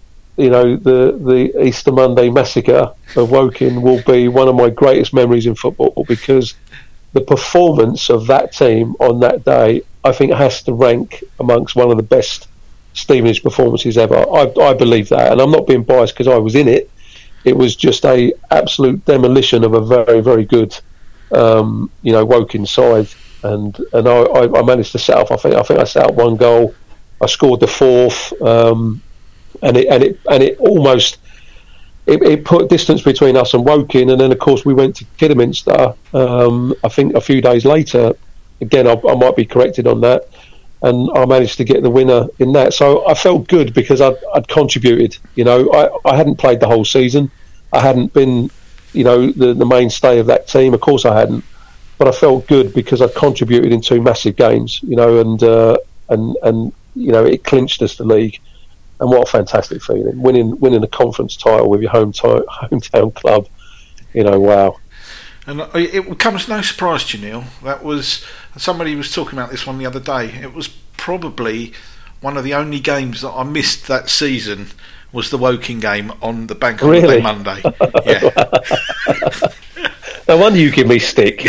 the Easter Monday massacre of Woking will be one of my greatest memories in football, because the performance of that team on that day, I think, has to rank amongst one of the best Stevenage performances ever. I believe that, and I'm not being biased because I was in it. It was just a absolute demolition of a very, very good Woking side, and I managed to set up. I think I set up one goal. I scored the fourth, and it almost it put distance between us and Woking. And then of course we went to Kidderminster. I think a few days later. Again, I might be corrected on that, and I managed to get the winner in that. So I felt good because I'd contributed. I hadn't played the whole season. I hadn't been the mainstay of that team. Of course I hadn't, but I felt good because I contributed in two massive games, and it clinched us the league. And what a fantastic feeling, winning a conference title with your hometown club. Wow. And it comes no surprise to you, Neil. That was, somebody was talking about this one the other day. It was probably one of the only games that I missed that season. Was the Woking game on the bank holiday Monday? Yeah. No wonder you give me stick.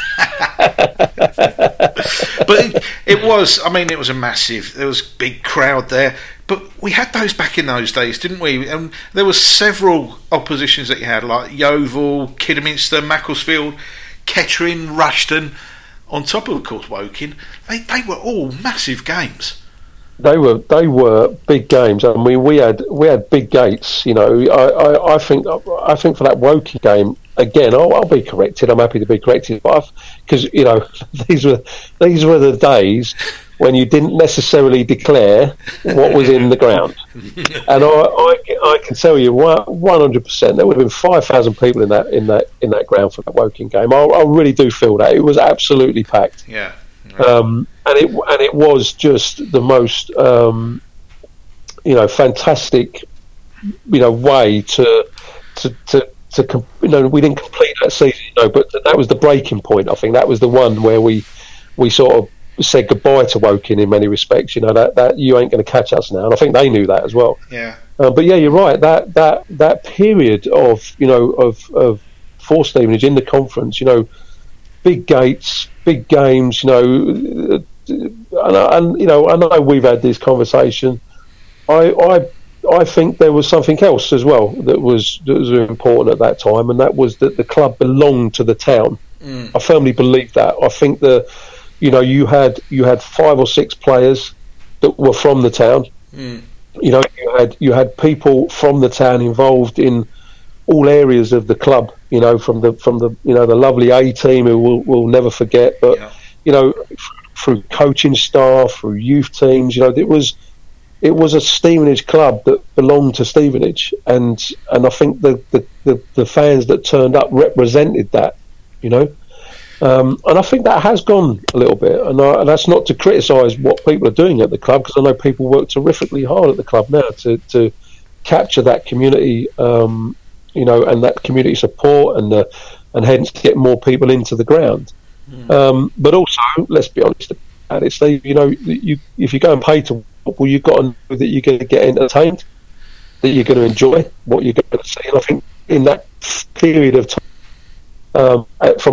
But it was. I mean, it was a massive. There was a big crowd there. But we had those back in those days, didn't we? And there were several oppositions that you had, like Yeovil, Kidderminster, Macclesfield, Kettering, Rushden. On top of course, Woking. They were all massive games. They were big games. I mean, we had big gates. I think for that Woking game again, I'll be corrected. I'm happy to be corrected, but because these were the days when you didn't necessarily declare what was in the ground, and I can tell you 100% there would have been 5,000 people in that ground for that Woking game. I really do feel that it was absolutely packed. Yeah. And it was just the most fantastic way to we didn't complete that season, but that was the breaking point. I think that was the one where we sort of said goodbye to Woking in many respects. That you ain't going to catch us now, and I think they knew that as well. Yeah. But yeah, you're right. That period of for Stevenage in the conference, big gates, big games, and I know we've had this conversation. I think there was something else as well that was important at that time, and that was that the club belonged to the town. I firmly believe that. I think you had 5 or 6 players that were from the town. You had people from the town involved in all areas of the club. From the the lovely A team who we'll never forget, but through coaching staff, through youth teams, it was a Stevenage club that belonged to Stevenage, and I think the fans that turned up represented that, and I think that has gone a little bit, and that's not to criticise what people are doing at the club, because I know people work terrifically hard at the club now to capture that community, and that community support, and hence get more people into the ground. But also, let's be honest about it, Steve. If you go and pay to football, you've got to know that you're going to get entertained, that you're going to enjoy what you're going to see. And I think in that period of time,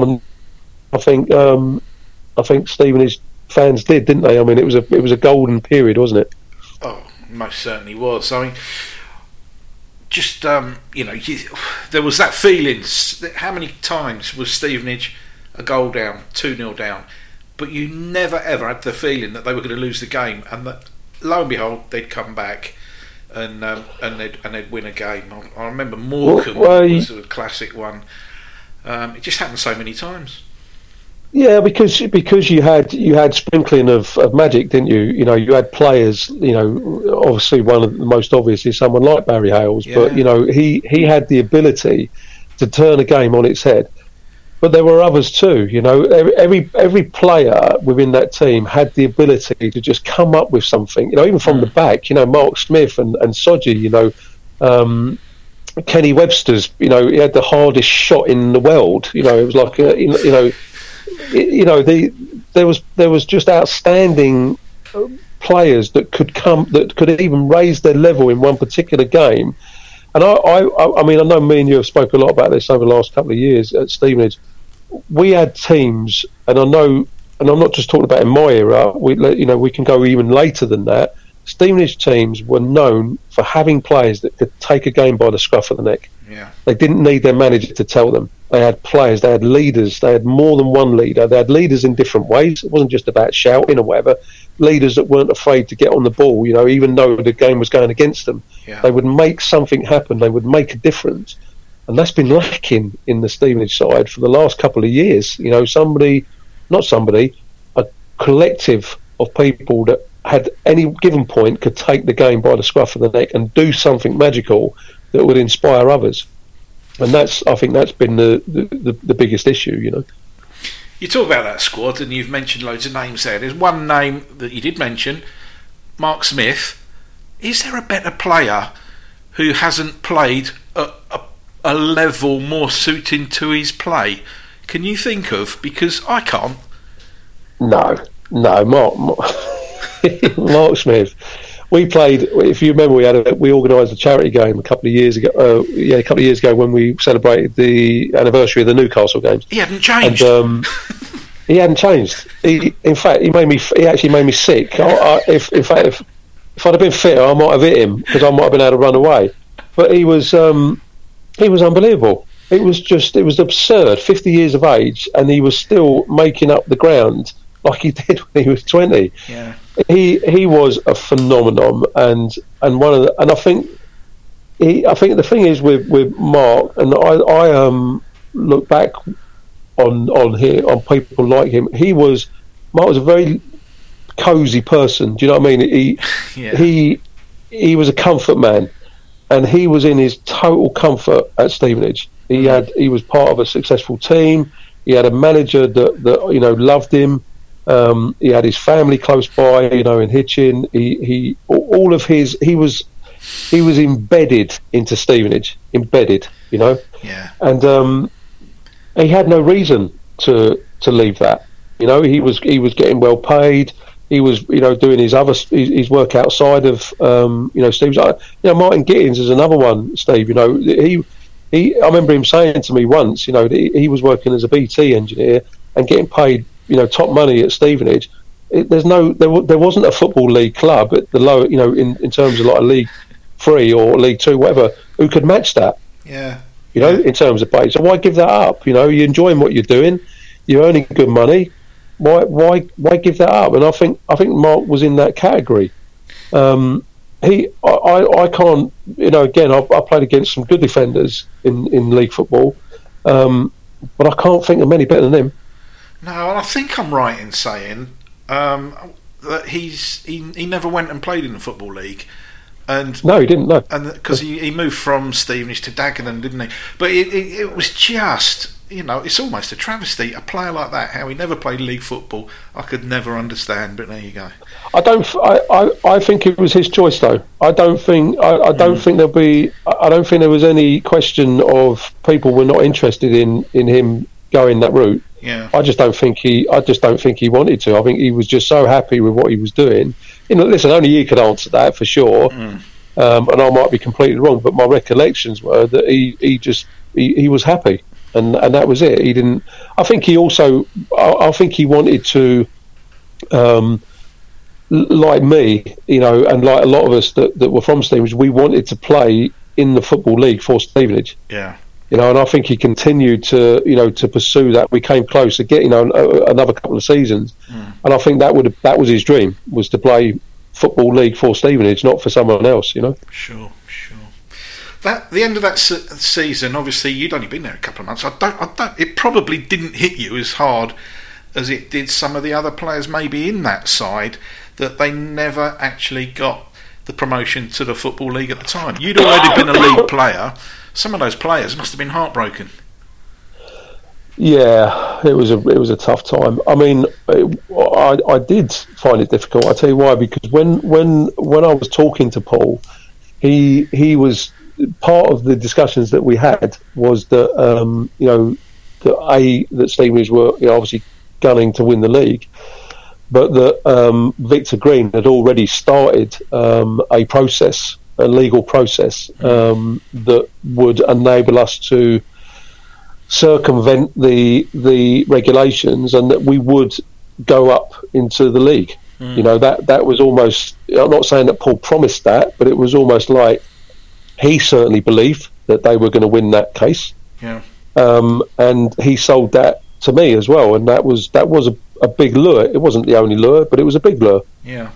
I think Stevenage fans didn't they? I mean, it was a golden period, wasn't it? Oh, most certainly was. I mean, just there was that feeling. How many times was Stevenage a goal down, 2-0 down, but you never ever had the feeling that they were going to lose the game, and that lo and behold they'd come back and they'd win a game. I remember Morecambe was a classic one. It just happened so many times. Yeah, because you had sprinkling of magic, didn't you? You had players. Obviously one of the most obvious is someone like Barry Hales, but he had the ability to turn a game on its head. But there were others too. Every player within that team had the ability to just come up with something. Even from the back. Mark Smith and Soji. Kenny Webster's. He had the hardest shot in the world. It was like there was just outstanding players that could even raise their level in one particular game. And I mean, I know me and you have spoke a lot about this over the last couple of years at Stevenage. We had teams, and I know, and I'm not just talking about in my era. We can go even later than that. Stevenage teams were known for having players that could take a game by the scruff of the neck. Yeah. They didn't need their manager to tell them. They had players, they had leaders, they had more than one leader. They had leaders in different ways. It wasn't just about shouting or whatever. Leaders that weren't afraid to get on the ball, even though the game was going against them. Yeah. They would make something happen. They would make a difference. And that's been lacking in the Stevenage side for the last couple of years. A collective of people that had any given point could take the game by the scruff of the neck and do something magical that would inspire others. And I think that's been the biggest issue. You talk about that squad, and you've mentioned loads of names there. There's one name that you did mention, Mark Smith. Is there a better player who hasn't played a level more suiting to his play? Can you think of? Because I can't. No, Mark Smith. We played. If you remember, we organised a charity game a couple of years ago. When we celebrated the anniversary of the Newcastle games. He hadn't changed. And he hadn't changed. In fact, he actually made me sick. If I'd have been fitter, I might have hit him because I might have been able to run away. But he was unbelievable. It was absurd. 50 years of age, and he was still making up the ground like he did when he was 20. Yeah. He was a phenomenon, and I think the thing is with Mark, and I look back on people like him. Mark was a very cosy person. Do you know what I mean? He was a comfort man, and he was in his total comfort at Stevenage. He was part of a successful team. He had a manager that loved him. He had his family close by, in Hitchin. He was embedded into Stevenage, Yeah. And he had no reason to leave that. He was getting well paid. He was, doing his work outside of, Steve's. Martin Gittins is another one, Steve. I remember him saying to me once, he was working as a BT engineer and getting paid, top money at Stevenage. There wasn't a football league club at the low, in terms of like a League 3 or League 2, whatever, who could match that. Yeah. In terms of pay. So why give that up? You're enjoying what you're doing. you're earning good money. Why give that up? And I think Mark was in that category. I can't, again, I played against some good defenders in league football, but I can't think of many better than him. No, and I think I'm right in saying that he never went and played in the Football League. And no, he didn't. No, and because he moved from Stevenage to Dagenham, didn't he? But it was just, it's almost a travesty. A player like that, how he never played league football, I could never understand. But there you go. I think it was his choice, though. I don't think there was any question of people were not interested in him going that route. Yeah. I just don't think he wanted to. I think he was just so happy with what he was doing. Listen, only you could answer that for sure. And I might be completely wrong, but my recollections were that he was happy, and that was it. He didn't. I think he also. I think he wanted to, like me, and like a lot of us that were from Stevenage, we wanted to play in the Football League for Stevenage. Yeah. And I think he continued to pursue that. We came close to getting another couple of seasons, and I think that was his dream, was to play Football League for Stevenage, not for someone else. Sure. The end of that season, obviously, you'd only been there a couple of months. I don't. It probably didn't hit you as hard as it did some of the other players, maybe in that side, that they never actually got the promotion to the Football League at the time. You'd already been a league player. Some of those players must have been heartbroken. Yeah, it was a tough time. I mean, I did find it difficult. I'll tell you why. Because when I was talking to Paul, he was part of the discussions that we had was that that Stevenage were obviously gunning to win the league, but that Victor Green had already started a legal process that would enable us to circumvent the regulations, and that we would go up into the league. That was almost, I'm not saying that Paul promised that, but it was almost like he certainly believed that they were going to win that case. Yeah. And he sold that to me as well, and that was a big lure. It wasn't the only lure, but it was a big lure. Yeah.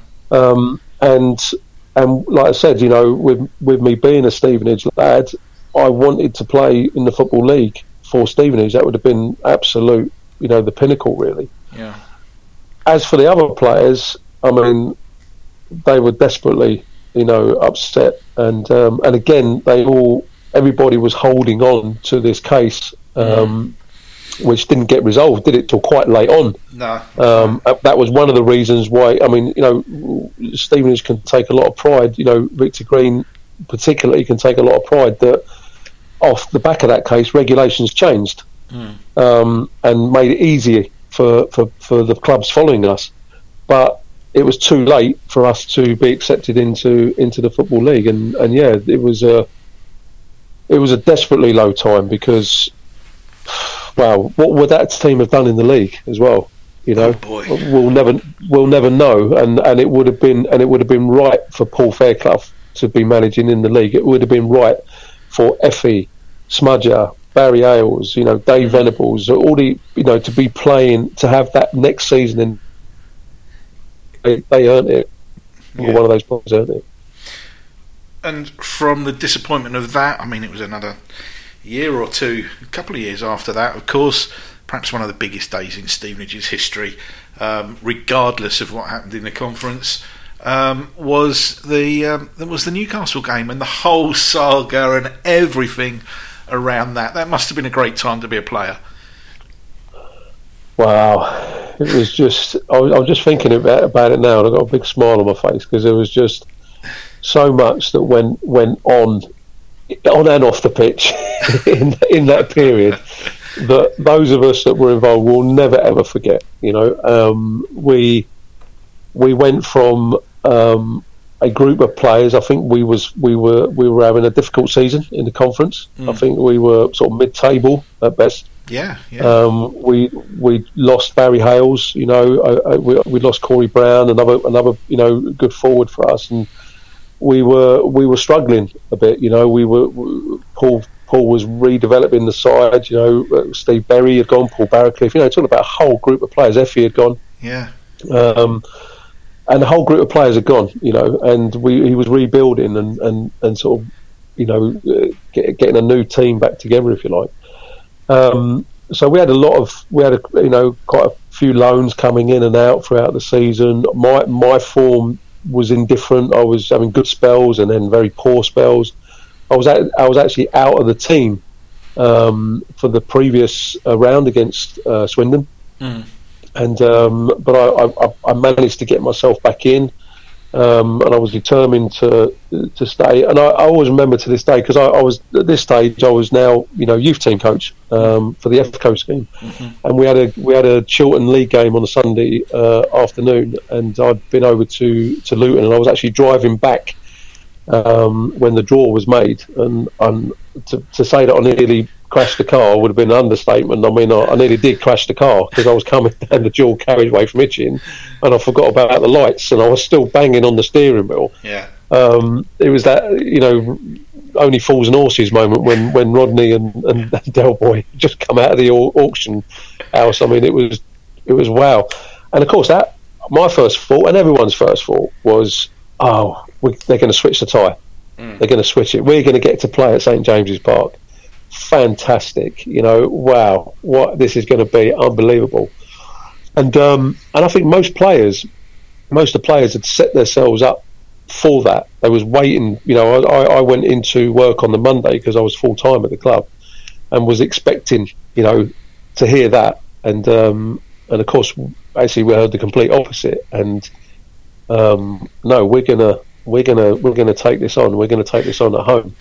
And like I said, with me being a Stevenage lad, I wanted to play in the Football League for Stevenage. That would have been absolute, the pinnacle, really. Yeah. As for the other players, I mean, they were desperately, upset, and again, everybody was holding on to this case, which didn't get resolved, did it, till quite late on. No. That was one of the reasons why. I mean, Stevenage can take a lot of pride. Victor Green particularly can take a lot of pride that off the back of that case, regulations changed and made it easier for the clubs following us. But it was too late for us to be accepted into the Football League, and yeah, it was a desperately low time, because wow, what would that team have done in the league as well? Oh boy. We'll never know, and it would have been right for Paul Fairclough to be managing in the league. It would have been right for Effie, Smudger, Barry Ailes, Dave Venables, all the to be playing, to have that next season, and they earned it. Yeah. One of those players earned it. And from the disappointment of that, I mean, it was another year or two, a couple of years after that, of course, perhaps one of the biggest days in Stevenage's history, regardless of what happened in the conference, was the Newcastle game, and the whole saga and everything around that. That must have been a great time to be a player. Wow, it was just, I'm just thinking about it now, and I've got a big smile on my face, because there was just so much that went on and off the pitch in that period, that those of us that were involved will never ever forget. We went from a group of players. I think we were having a difficult season in the conference. I think we were sort of mid-table at best. Yeah. We lost Barry Hales. We lost Corey Brown, another good forward for us, and we were struggling a bit. Paul Paul was redeveloping the side. You know, Steve Berry had gone, Paul Barracliff. You know, talking about a whole group of players. Effie had gone. Yeah. And the whole group of players had gone. You know, and he was rebuilding and sort of, you know, getting a new team back together, if you like. So we had you know, quite a few loans coming in and out throughout the season. My form was indifferent. I was having good spells and then very poor spells. I was actually out of the team for the previous round against Swindon, and but I managed to get myself back in, and I was determined to stay. And I always remember to this day, because I was at this stage I was now, you know, youth team coach for the FCO scheme, and we had a Chiltern League game on a Sunday afternoon, and I'd been over to Luton, and I was actually driving back when the draw was made, and to say that I nearly crashed the car would have been an understatement. I mean, I nearly did crash the car, because I was coming down the dual carriageway from Hitchin, and I forgot about the lights, and I was still banging on the steering wheel. Yeah. It was that, you know, only fools and horses moment when Rodney and Del Boy just come out of the auction house. I mean, it was wow. And of course, that my first thought, and everyone's first thought, was, they're going to switch the tyre. They're going to switch it. We're going to get to play at St James's Park. Fantastic, you know, wow, what this is going to be unbelievable. And I think most of the players had set themselves up for that. They was waiting, you know. I went into work on the Monday, because I was full time at the club, and was expecting, you know, to hear that. And of course, actually, we heard the complete opposite. And no, we're gonna take this on. We're gonna take this on at home.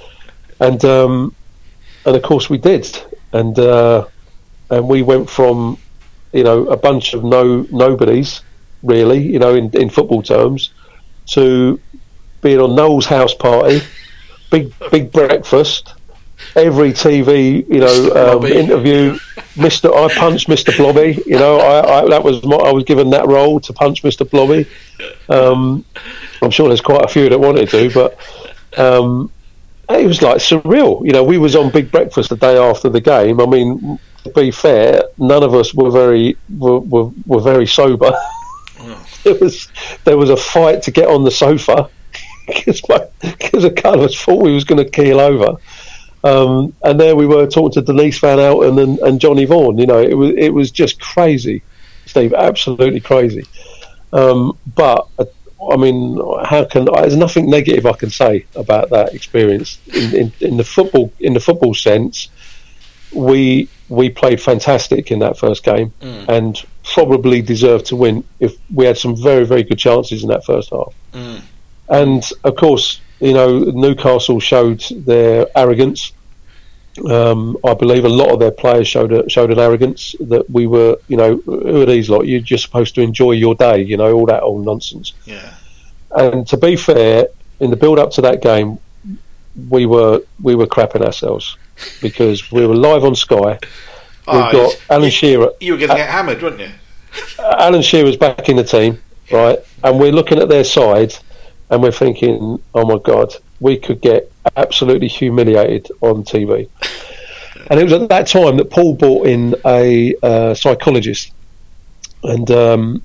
And of course we did, and we went from, you know, a bunch of nobodies, really, you know, in football terms, to being on Noel's house party, big breakfast, every TV, you know, interview. I punched Mr. Blobby, you know. I was given that role, to punch Mr. Blobby. I'm sure there's quite a few that wanted to, but. It was like surreal, you know. We was on Big Breakfast the day after the game. I mean, to be fair, none of us were very sober. There was a fight to get on the sofa, because a couple of us thought we was going to keel over. And there we were talking to Denise Van Outen and Johnny Vaughan. You know, it was just crazy, Steve, absolutely crazy. But I mean, there's nothing negative I can say about that experience. In the football sense, we played fantastic in that first game, and probably deserved to win. If we had some very, very good chances in that first half. And of course, you know, Newcastle showed their arrogance. I believe a lot of their players showed an arrogance that we were, you know, who are these lot? You're just supposed to enjoy your day, you know, all that old nonsense. Yeah. And to be fair, in the build up to that game, we were crapping ourselves, because we were live on Sky. We've got Alan Shearer. You were going to get hammered, weren't you? Alan Shearer's back in the team, right? And we're looking at their side, and we're thinking, oh my God, we could get absolutely humiliated on TV. And it was at that time that Paul brought in a psychologist, and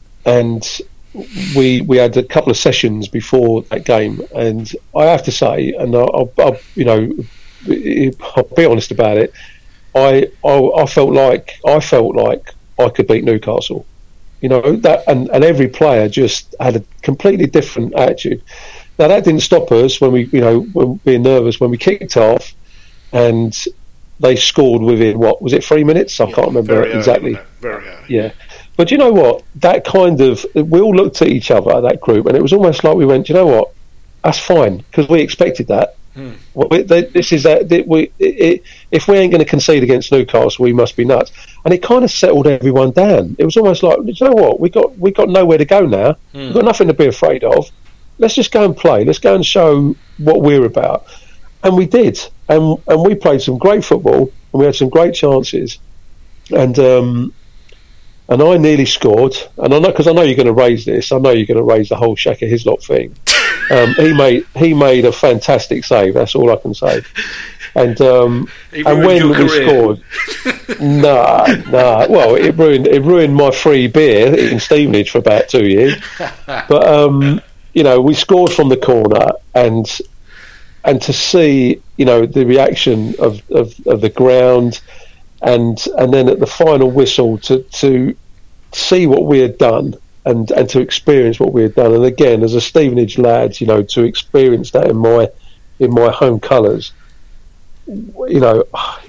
we had a couple of sessions before that game, and I have to say, and I'll you know, I'll be honest about it, I felt like I could beat Newcastle. You know, that, and every player just had a completely different attitude. Now that didn't stop us when being nervous when we kicked off, and they scored within, what was it, 3 minutes? I can't remember exactly. Very early. Yeah, but you know what? That kind of, we all looked at each other, that group, and it was almost like we went, you know what? That's fine, because we expected that. Well, this is that. If we ain't going to concede against Newcastle, we must be nuts. And it kind of settled everyone down. It was almost like, you know what? We got nowhere to go now. We've got nothing to be afraid of. Let's just go and play. Let's go and show what we're about. And we did. And we played some great football, and we had some great chances. And I nearly scored. And I know, because I know you're going to raise this. I know you're going to raise the whole Shaka Hislop thing. He made a fantastic save. That's all I can say. And when we scored, nah. Well, it ruined my free beer in Stevenage for about 2 years. But we scored from the corner, and to see the reaction of the ground, and then at the final whistle to see what we had done. And to experience what we had done, and again, as a Stevenage lad, to experience that in my home colours, you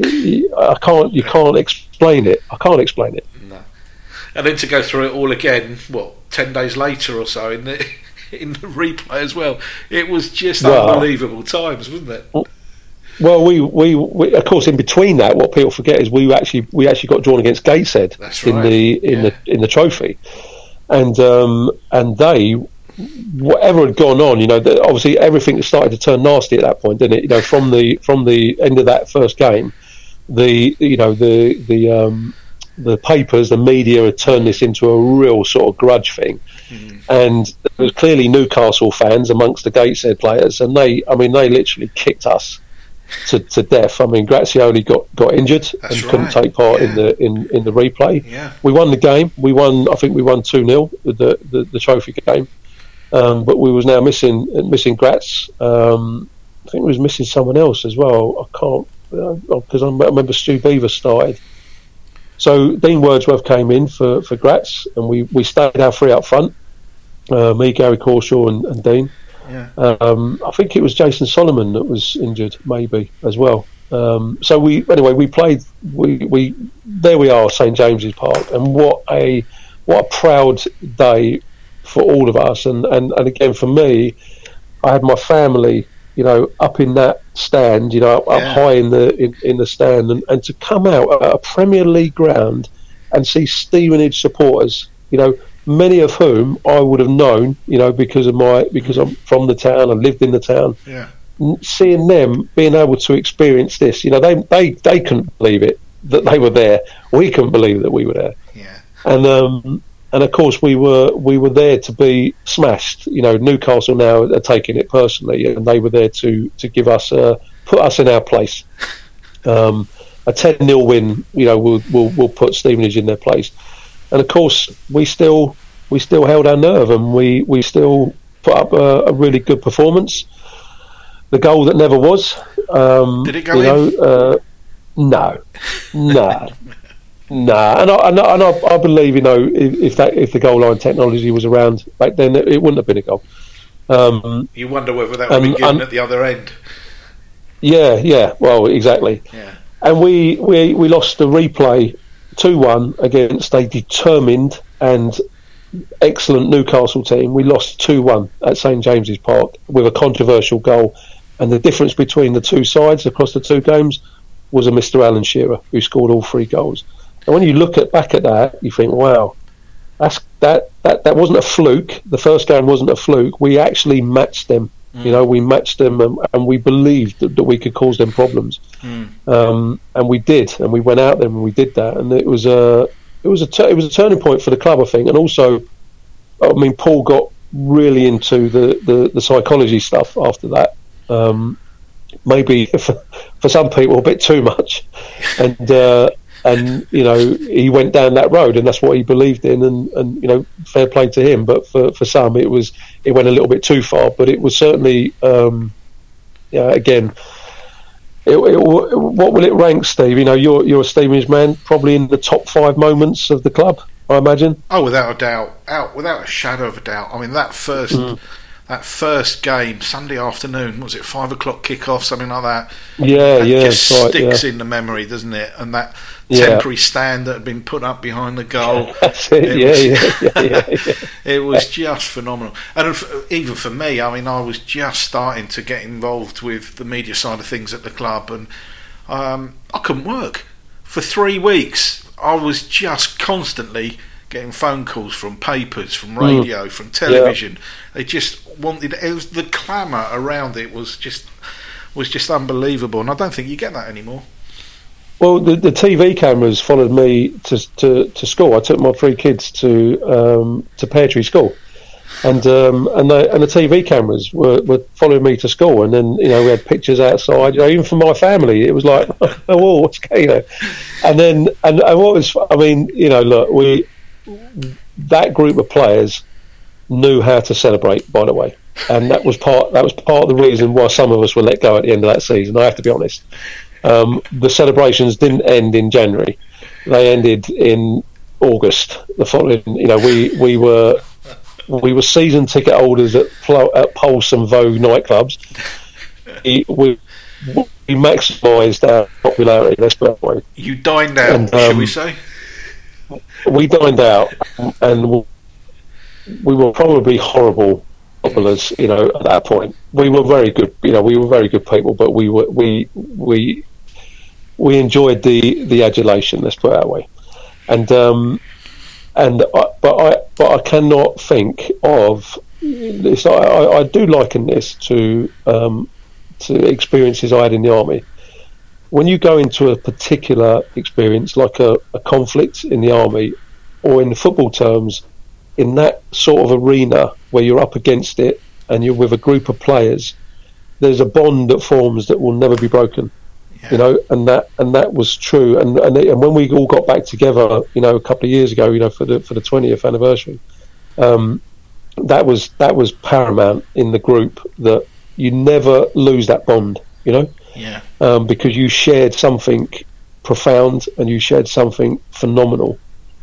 can't explain it. I can't explain it. No. And then to go through it all again, 10 days later or so in the replay as well, it was just unbelievable times, wasn't it? Well, we of course, in between that, what people forget is we actually got drawn against Gateshead. That's right. in the trophy. And they, whatever had gone on, obviously everything started to turn nasty at that point, didn't it? From the end of that first game, the papers, the media had turned this into a real sort of grudge thing, and there was clearly Newcastle fans amongst the Gateshead players, and they literally kicked us to death. I mean, Grazioli got injured. That's and right. Couldn't take part in the replay. Yeah. We won the game. I think we won 2-0 the trophy game. But we was now missing Graz. I think we was missing someone else as well. I can't, because I remember Stu Beaver started. So Dean Wordsworth came in for Graz, and we stayed our three up front. Me, Gary Corshaw, and Dean. Yeah. I think it was Jason Solomon that was injured, maybe as well. So we played. We there we are, St James's Park, and what a proud day for all of us. And again for me, I had my family, up in that stand, up high in the stand, and to come out at a Premier League ground and see Stevenage supporters, many of whom I would have known, because I'm from the town, I lived in the town. Yeah. Seeing them being able to experience this, they couldn't believe it that they were there. We couldn't believe that we were there. Yeah. And of course we were there to be smashed. Newcastle now are taking it personally, and they were there to give us put us in our place. A 10-0 win, will put Stevenage in their place. And of course, we still held our nerve, and we still put up a really good performance. The goal that never was. Did it go in? No. And I believe, if the goal line technology was around back then, it wouldn't have been a goal. You wonder whether that would be given at the other end. Yeah. Well, exactly. Yeah. And we lost the replay 2-1 against a determined and excellent Newcastle team. We lost 2-1 at St James's Park with a controversial goal, and the difference between the two sides across the two games was a Mr. Alan Shearer who scored all three goals. And when you look back at that, you think, wow, that wasn't a fluke. The first game wasn't a fluke. We actually matched them. We matched them, and we believed that we could cause them problems. And we did, and we went out there and we did that, and it was a turning point for the club, I think. And also, Paul got really into the psychology stuff after that. Maybe for some people a bit too much, and he went down that road, and that's what he believed in, and fair play to him. But for some, it went a little bit too far. But it was certainly, again, what will it rank, Steve? You're a Stevenage man, probably in the top 5 moments of the club, I imagine. Oh, without a doubt, without a shadow of a doubt. I mean, that first game, Sunday afternoon, was it 5 o'clock kickoff, something like that? Yeah, that just sticks right, in the memory, doesn't it? And that temporary stand that had been put up behind the goal. That's it. It was just phenomenal. And even for me, I was just starting to get involved with the media side of things at the club, and I couldn't work. For 3 weeks, I was just constantly getting phone calls from papers, from radio, from television. They just wanted. It was the clamour around it was just unbelievable, and I don't think you get that anymore. Well, the TV cameras followed me to school. I took my 3 kids to Pear Tree School, And the TV cameras were following me to school, and then we had pictures outside. Even for my family, it was like, oh, what's going? And what was, look, that group of players knew how to celebrate, by the way, and that was part of the reason why some of us were let go at the end of that season. I have to be honest. The celebrations didn't end in January; they ended in August. The following, we were season ticket holders at Pulse and Vogue nightclubs. We maximised our popularity. Let's put it that way. You dined out, shall we say? We dined out, and we were probably horrible footballers. At that point, we were very good. We were very good people, but we enjoyed the adulation. Let's put it that way. But I cannot think of this. I do liken this to experiences I had in the army. When you go into a particular experience, like a conflict in the army, or in football terms, in that sort of arena where you're up against it and you're with a group of players, there's a bond that forms that will never be broken. Yeah. And that was true. And when we all got back together, a couple of years ago, for the 20th anniversary, that was paramount in the group, that you never lose that bond. Yeah. Because you shared something profound and you shared something phenomenal,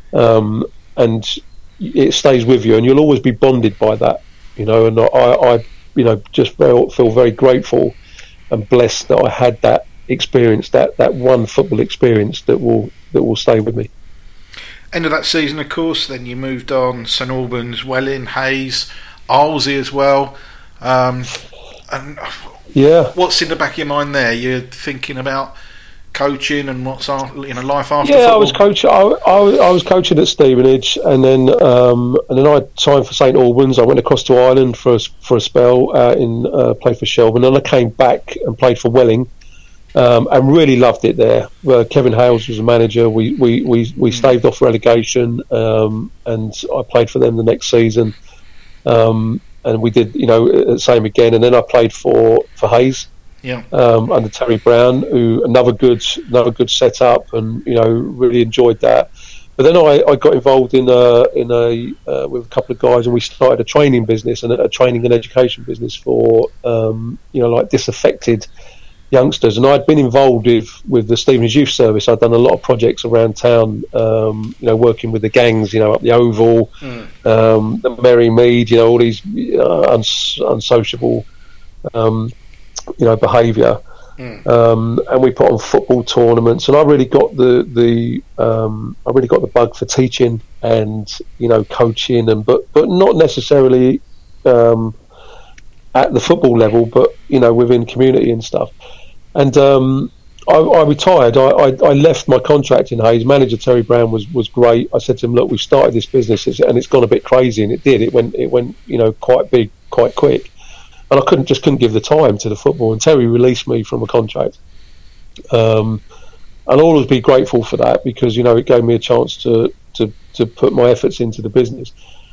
and it stays with you, and you'll always be bonded by that. And I just feel very grateful and blessed that I had that experience, that one football experience that will stay with me. End of that season, of course, then you moved on. St Albans, Welling, Hayes, Arlesey as well. And yeah, what's in the back of your mind there? You're thinking about coaching and what's life after football? I was coaching at Stevenage, and then I signed for St Albans. I went across to Ireland for a spell, played for Shelbourne, and I came back and played for Welling. And really loved it there. Kevin Hales was the manager. We staved off relegation, and I played for them the next season. And we did, the same again. And then I played for Hayes, under Terry Brown, who another good setup, and really enjoyed that. But then I got involved in a with a couple of guys, and we started a training business and a training and education business for like disaffected youngsters. And I'd been involved with the Stevenage Youth Service. I'd done a lot of projects around town, working with the gangs, up the Oval, the Merry Mead, all these unsociable, behaviour. And we put on football tournaments, and I really got the bug for teaching and coaching, but not necessarily at the football level, but within community and stuff. And I retired. I left my contract in Hayes. Manager Terry Brown was great. I said to him, "Look, we've started this business, and it's gone a bit crazy," and it did. It went quite big, quite quick, and I couldn't give the time to the football. And Terry released me from a contract. I'll always be grateful for that, because it gave me a chance to put my efforts into the business.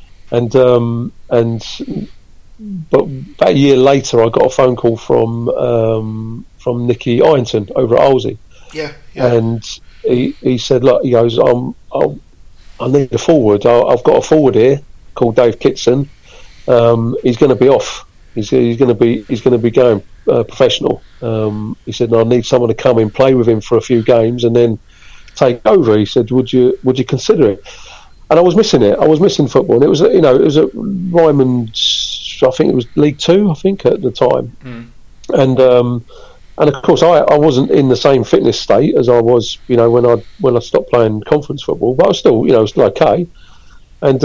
But about a year later, I got a phone call from Nicky Ironton over at Arlesey. Yeah. And he said, "Look," he goes, I need a forward. I've got a forward here called Dave Kitson. He's going to be off. He's going to be going professional. He said, "I need someone to come in, play with him for a few games, and then take over." He said, "Would you consider it?" And I was missing it. I was missing football, and it was at Ryman. I think it was League Two, at the time. And of course I wasn't in the same fitness state as I was, when I stopped playing conference football, but I was still, still okay. And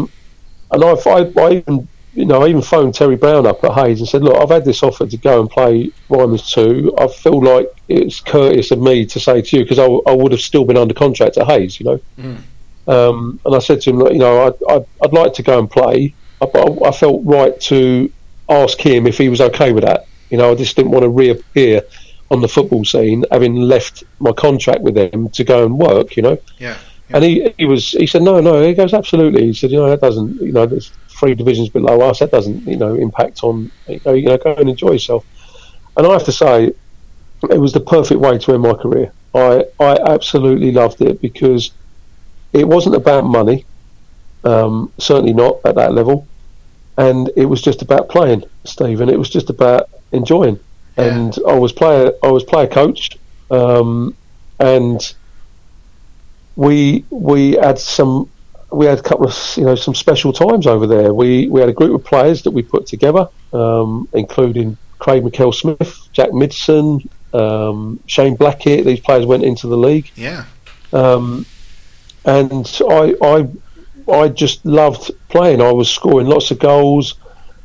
I even phoned Terry Brown up at Hayes and said, "Look, I've had this offer to go and play Ryman's 2. I feel like it's courteous of me to say to you, because I would have still been under contract at Hayes, And I said to him, I'd like to go and play. I felt right to ask him if he was okay with that. I just didn't want to reappear on the football scene, having left my contract with them to go and work. Yeah. And he said, no. He goes, absolutely. He said, that doesn't. 3 divisions below us. That doesn't, impact on, go and enjoy yourself. And I have to say, it was the perfect way to end my career. I absolutely loved it because it wasn't about money, certainly not at that level, and it was just about playing, Steve, and it was just about enjoying. Yeah. And I was player coach, and we had a couple of some special times over there. We had a group of players that we put together, including Craig McKell-Smith, Jack Midson, Shane Blackett. These players went into the league. Yeah. And I just loved playing. I was scoring lots of goals.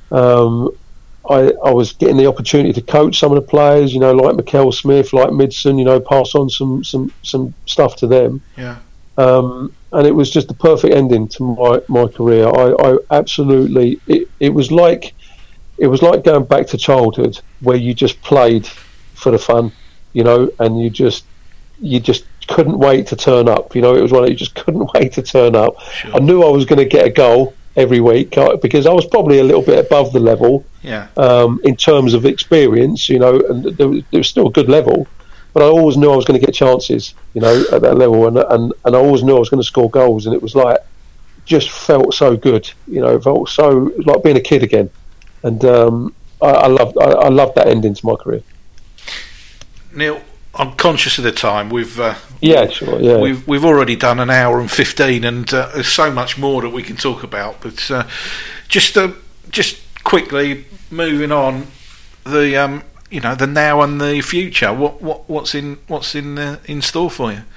I was getting the opportunity to coach some of the players, like McKell-Smith, like Midson, pass on some stuff to them. Yeah. And it was just the perfect ending to my career. I absolutely, it was like going back to childhood where you just played for the fun, and you just couldn't wait to turn up. It was one that you just couldn't wait to turn up. Sure. I knew I was going to get a goal every week because I was probably a little bit above the level. Yeah. In terms of experience, and there was still a good level, but I always knew I was going to get chances, at that level, and I always knew I was going to score goals, and it was like, just felt so good, felt so like being a kid again, and I loved that ending to my career. Neil, I'm conscious of the time. We've We've already done an hour and 15, and there's so much more that we can talk about. But just quickly moving on, the the now and the future. What's in store for you?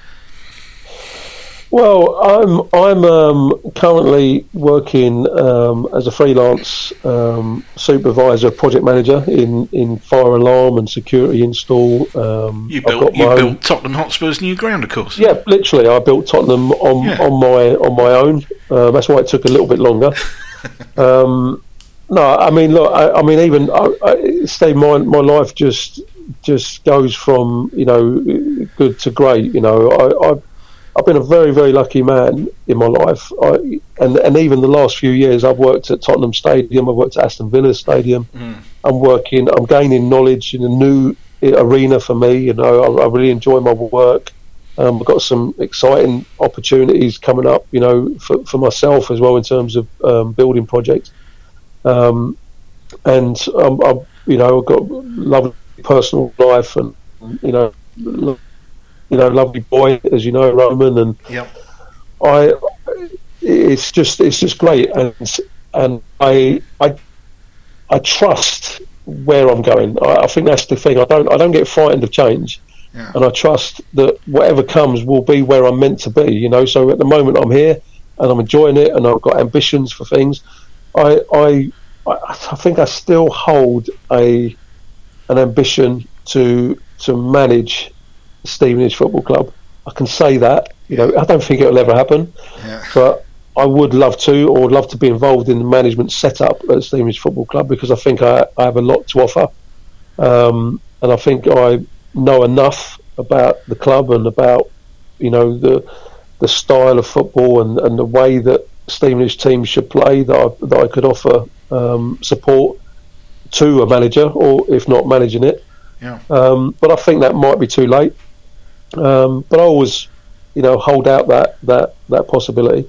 Well, I'm currently working as a freelance supervisor, project manager in fire alarm and security install. You built Tottenham Hotspur's new ground, of course. Yeah, literally, I built Tottenham on my own. That's why it took a little bit longer. No, I mean, look, Steve, my life just goes from good to great. I've been a very, very lucky man in my life, and even the last few years, I've worked at Tottenham Stadium, I've worked at Aston Villa Stadium. I'm gaining knowledge in a new arena for me. I really enjoy my work. I've got some exciting opportunities coming up, for myself as well in terms of building projects. And I've got a lovely personal life, and lovely boy, as you know, Roman, and yep. It's just great, and I trust where I'm going. I think that's the thing. I don't get frightened of change, yeah. And I trust that whatever comes will be where I'm meant to be. So at the moment I'm here and I'm enjoying it, and I've got ambitions for things. I think I still hold an ambition to manage Stevenage Football Club. I can say that. I don't think it'll ever happen, yeah. But I would love to, or would love to be involved in the management setup at Stevenage Football Club, because I think I have a lot to offer, and I think I know enough about the club and about the style of football and the way that Stevenage teams should play that I could offer support to a manager, or if not managing it. Yeah. But I think that might be too late. But I always, hold out that possibility.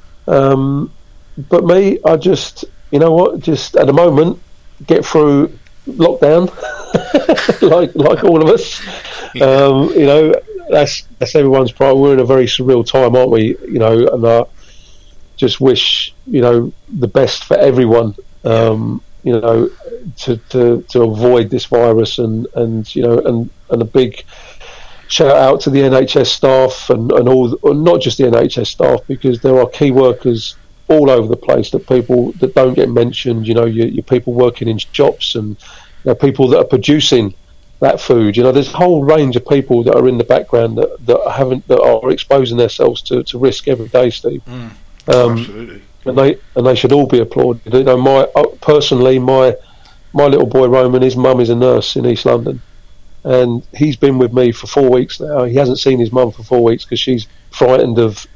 But me, I just, just at the moment get through lockdown, like all of us. Yeah. That's everyone's priority. We're in a very surreal time, aren't we? And I just wish the best for everyone. To avoid this virus, and a big shout out to the NHS staff and not just the NHS staff, because there are key workers all over the place that don't get mentioned. Your people working in shops, and people that are producing that food. There's a whole range of people that are in the background that are exposing themselves to risk every day, Steve. Absolutely. And they should all be applauded. Personally, my little boy Roman, his mum is a nurse in East London, and he's been with me for 4 weeks now. He hasn't seen his mum for 4 weeks because she's frightened of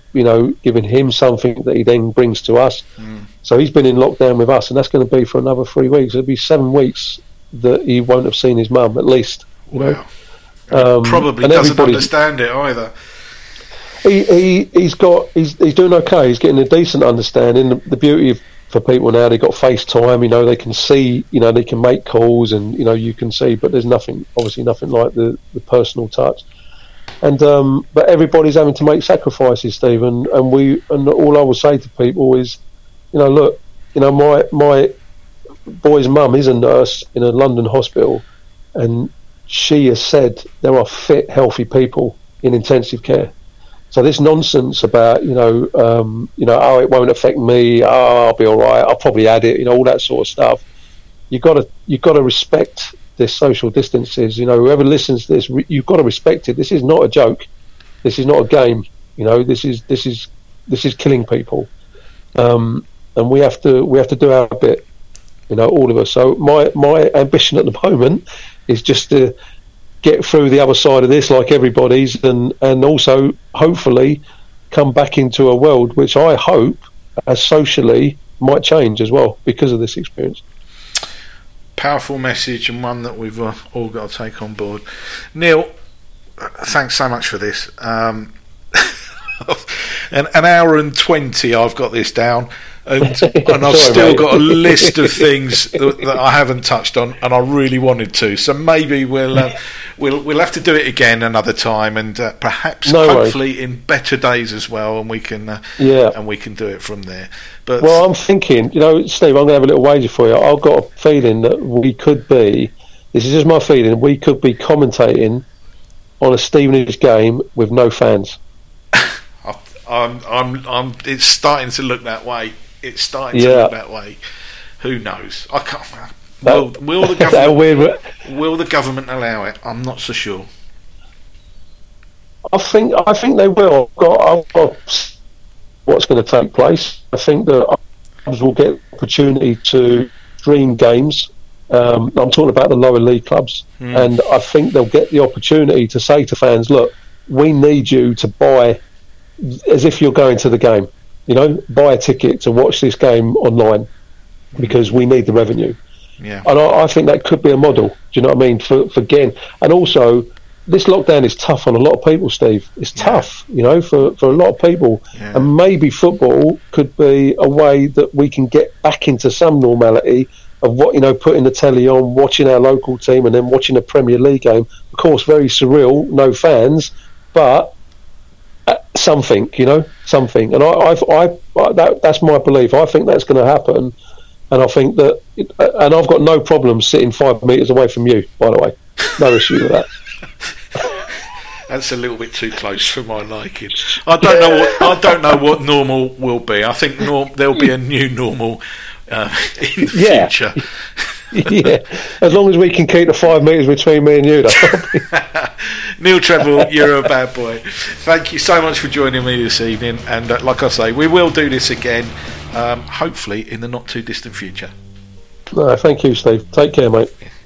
giving him something that he then brings to us. So he's been in lockdown with us, and that's going to be for another 3 weeks. It'll be 7 weeks that he won't have seen his mum, at least. Wow. Probably doesn't understand it either. He's doing okay. He's getting a decent understanding. The beauty for people now, they've got FaceTime. They can see. They can make calls, and you can see. But there's nothing like the personal touch. And but everybody's having to make sacrifices, Steve. And all I would say to people is, look, my boy's mum is a nurse in a London hospital, and she has said there are fit, healthy people in intensive care. So this nonsense about oh, it won't affect me, I'll be all right, I'll probably add it, all that sort of stuff. You've got to respect this social distances. Whoever listens to this, you've got to respect it. This is not a joke. This is not a game. This is killing people, and we have to do our bit. All of us. So my ambition at the moment is just to get through the other side of this, like everybody's, and also hopefully come back into a world which I hope, as socially, might change as well because of this experience. Powerful message, and one that we've all got to take on board. Neil, thanks so much for this. An hour and 20 I've got this down, and I've still got a list of things that I haven't touched on, and I really wanted to. So maybe we'll have to do it again another time, and perhaps hopefully in better days as well, and we can do it from there. But I'm thinking, Steve, I'm going to have a little wager for you. I've got a feeling that we could be. This is just my feeling. We could be commentating on a Stevenage game with no fans. It's starting to look that way. It's starting to look that way. Who knows? I can't. Will the government allow it? I'm not so sure. I think they will. I've got what's going to take place. I think that clubs will get opportunity to stream games. I'm talking about the lower league clubs, and I think they'll get the opportunity to say to fans, "Look, we need you to buy." As if you're going to the game, buy a ticket to watch this game online because we need the revenue. Yeah, and I think that could be a model. Do you know what I mean? For again, and also this lockdown is tough on a lot of people, Steve. It's tough, for a lot of people, and maybe football could be a way that we can get back into some normality of what putting the telly on, watching our local team, and then watching a Premier League game. Of course, very surreal, no fans, but something, something, and that's my belief. I think that's going to happen, and I think that, and I've got no problem sitting 5 meters away from you. By the way, no issue with that. That's a little bit too close for my liking. I don't know what normal will be. I think there'll be a new normal in the future. Yeah, as long as we can keep the 5 meters between me and you, Neil Treble, you're a bad boy. Thank you so much for joining me this evening, and like I say, we will do this again, hopefully in the not too distant future. No, thank you, Steve. Take care, mate.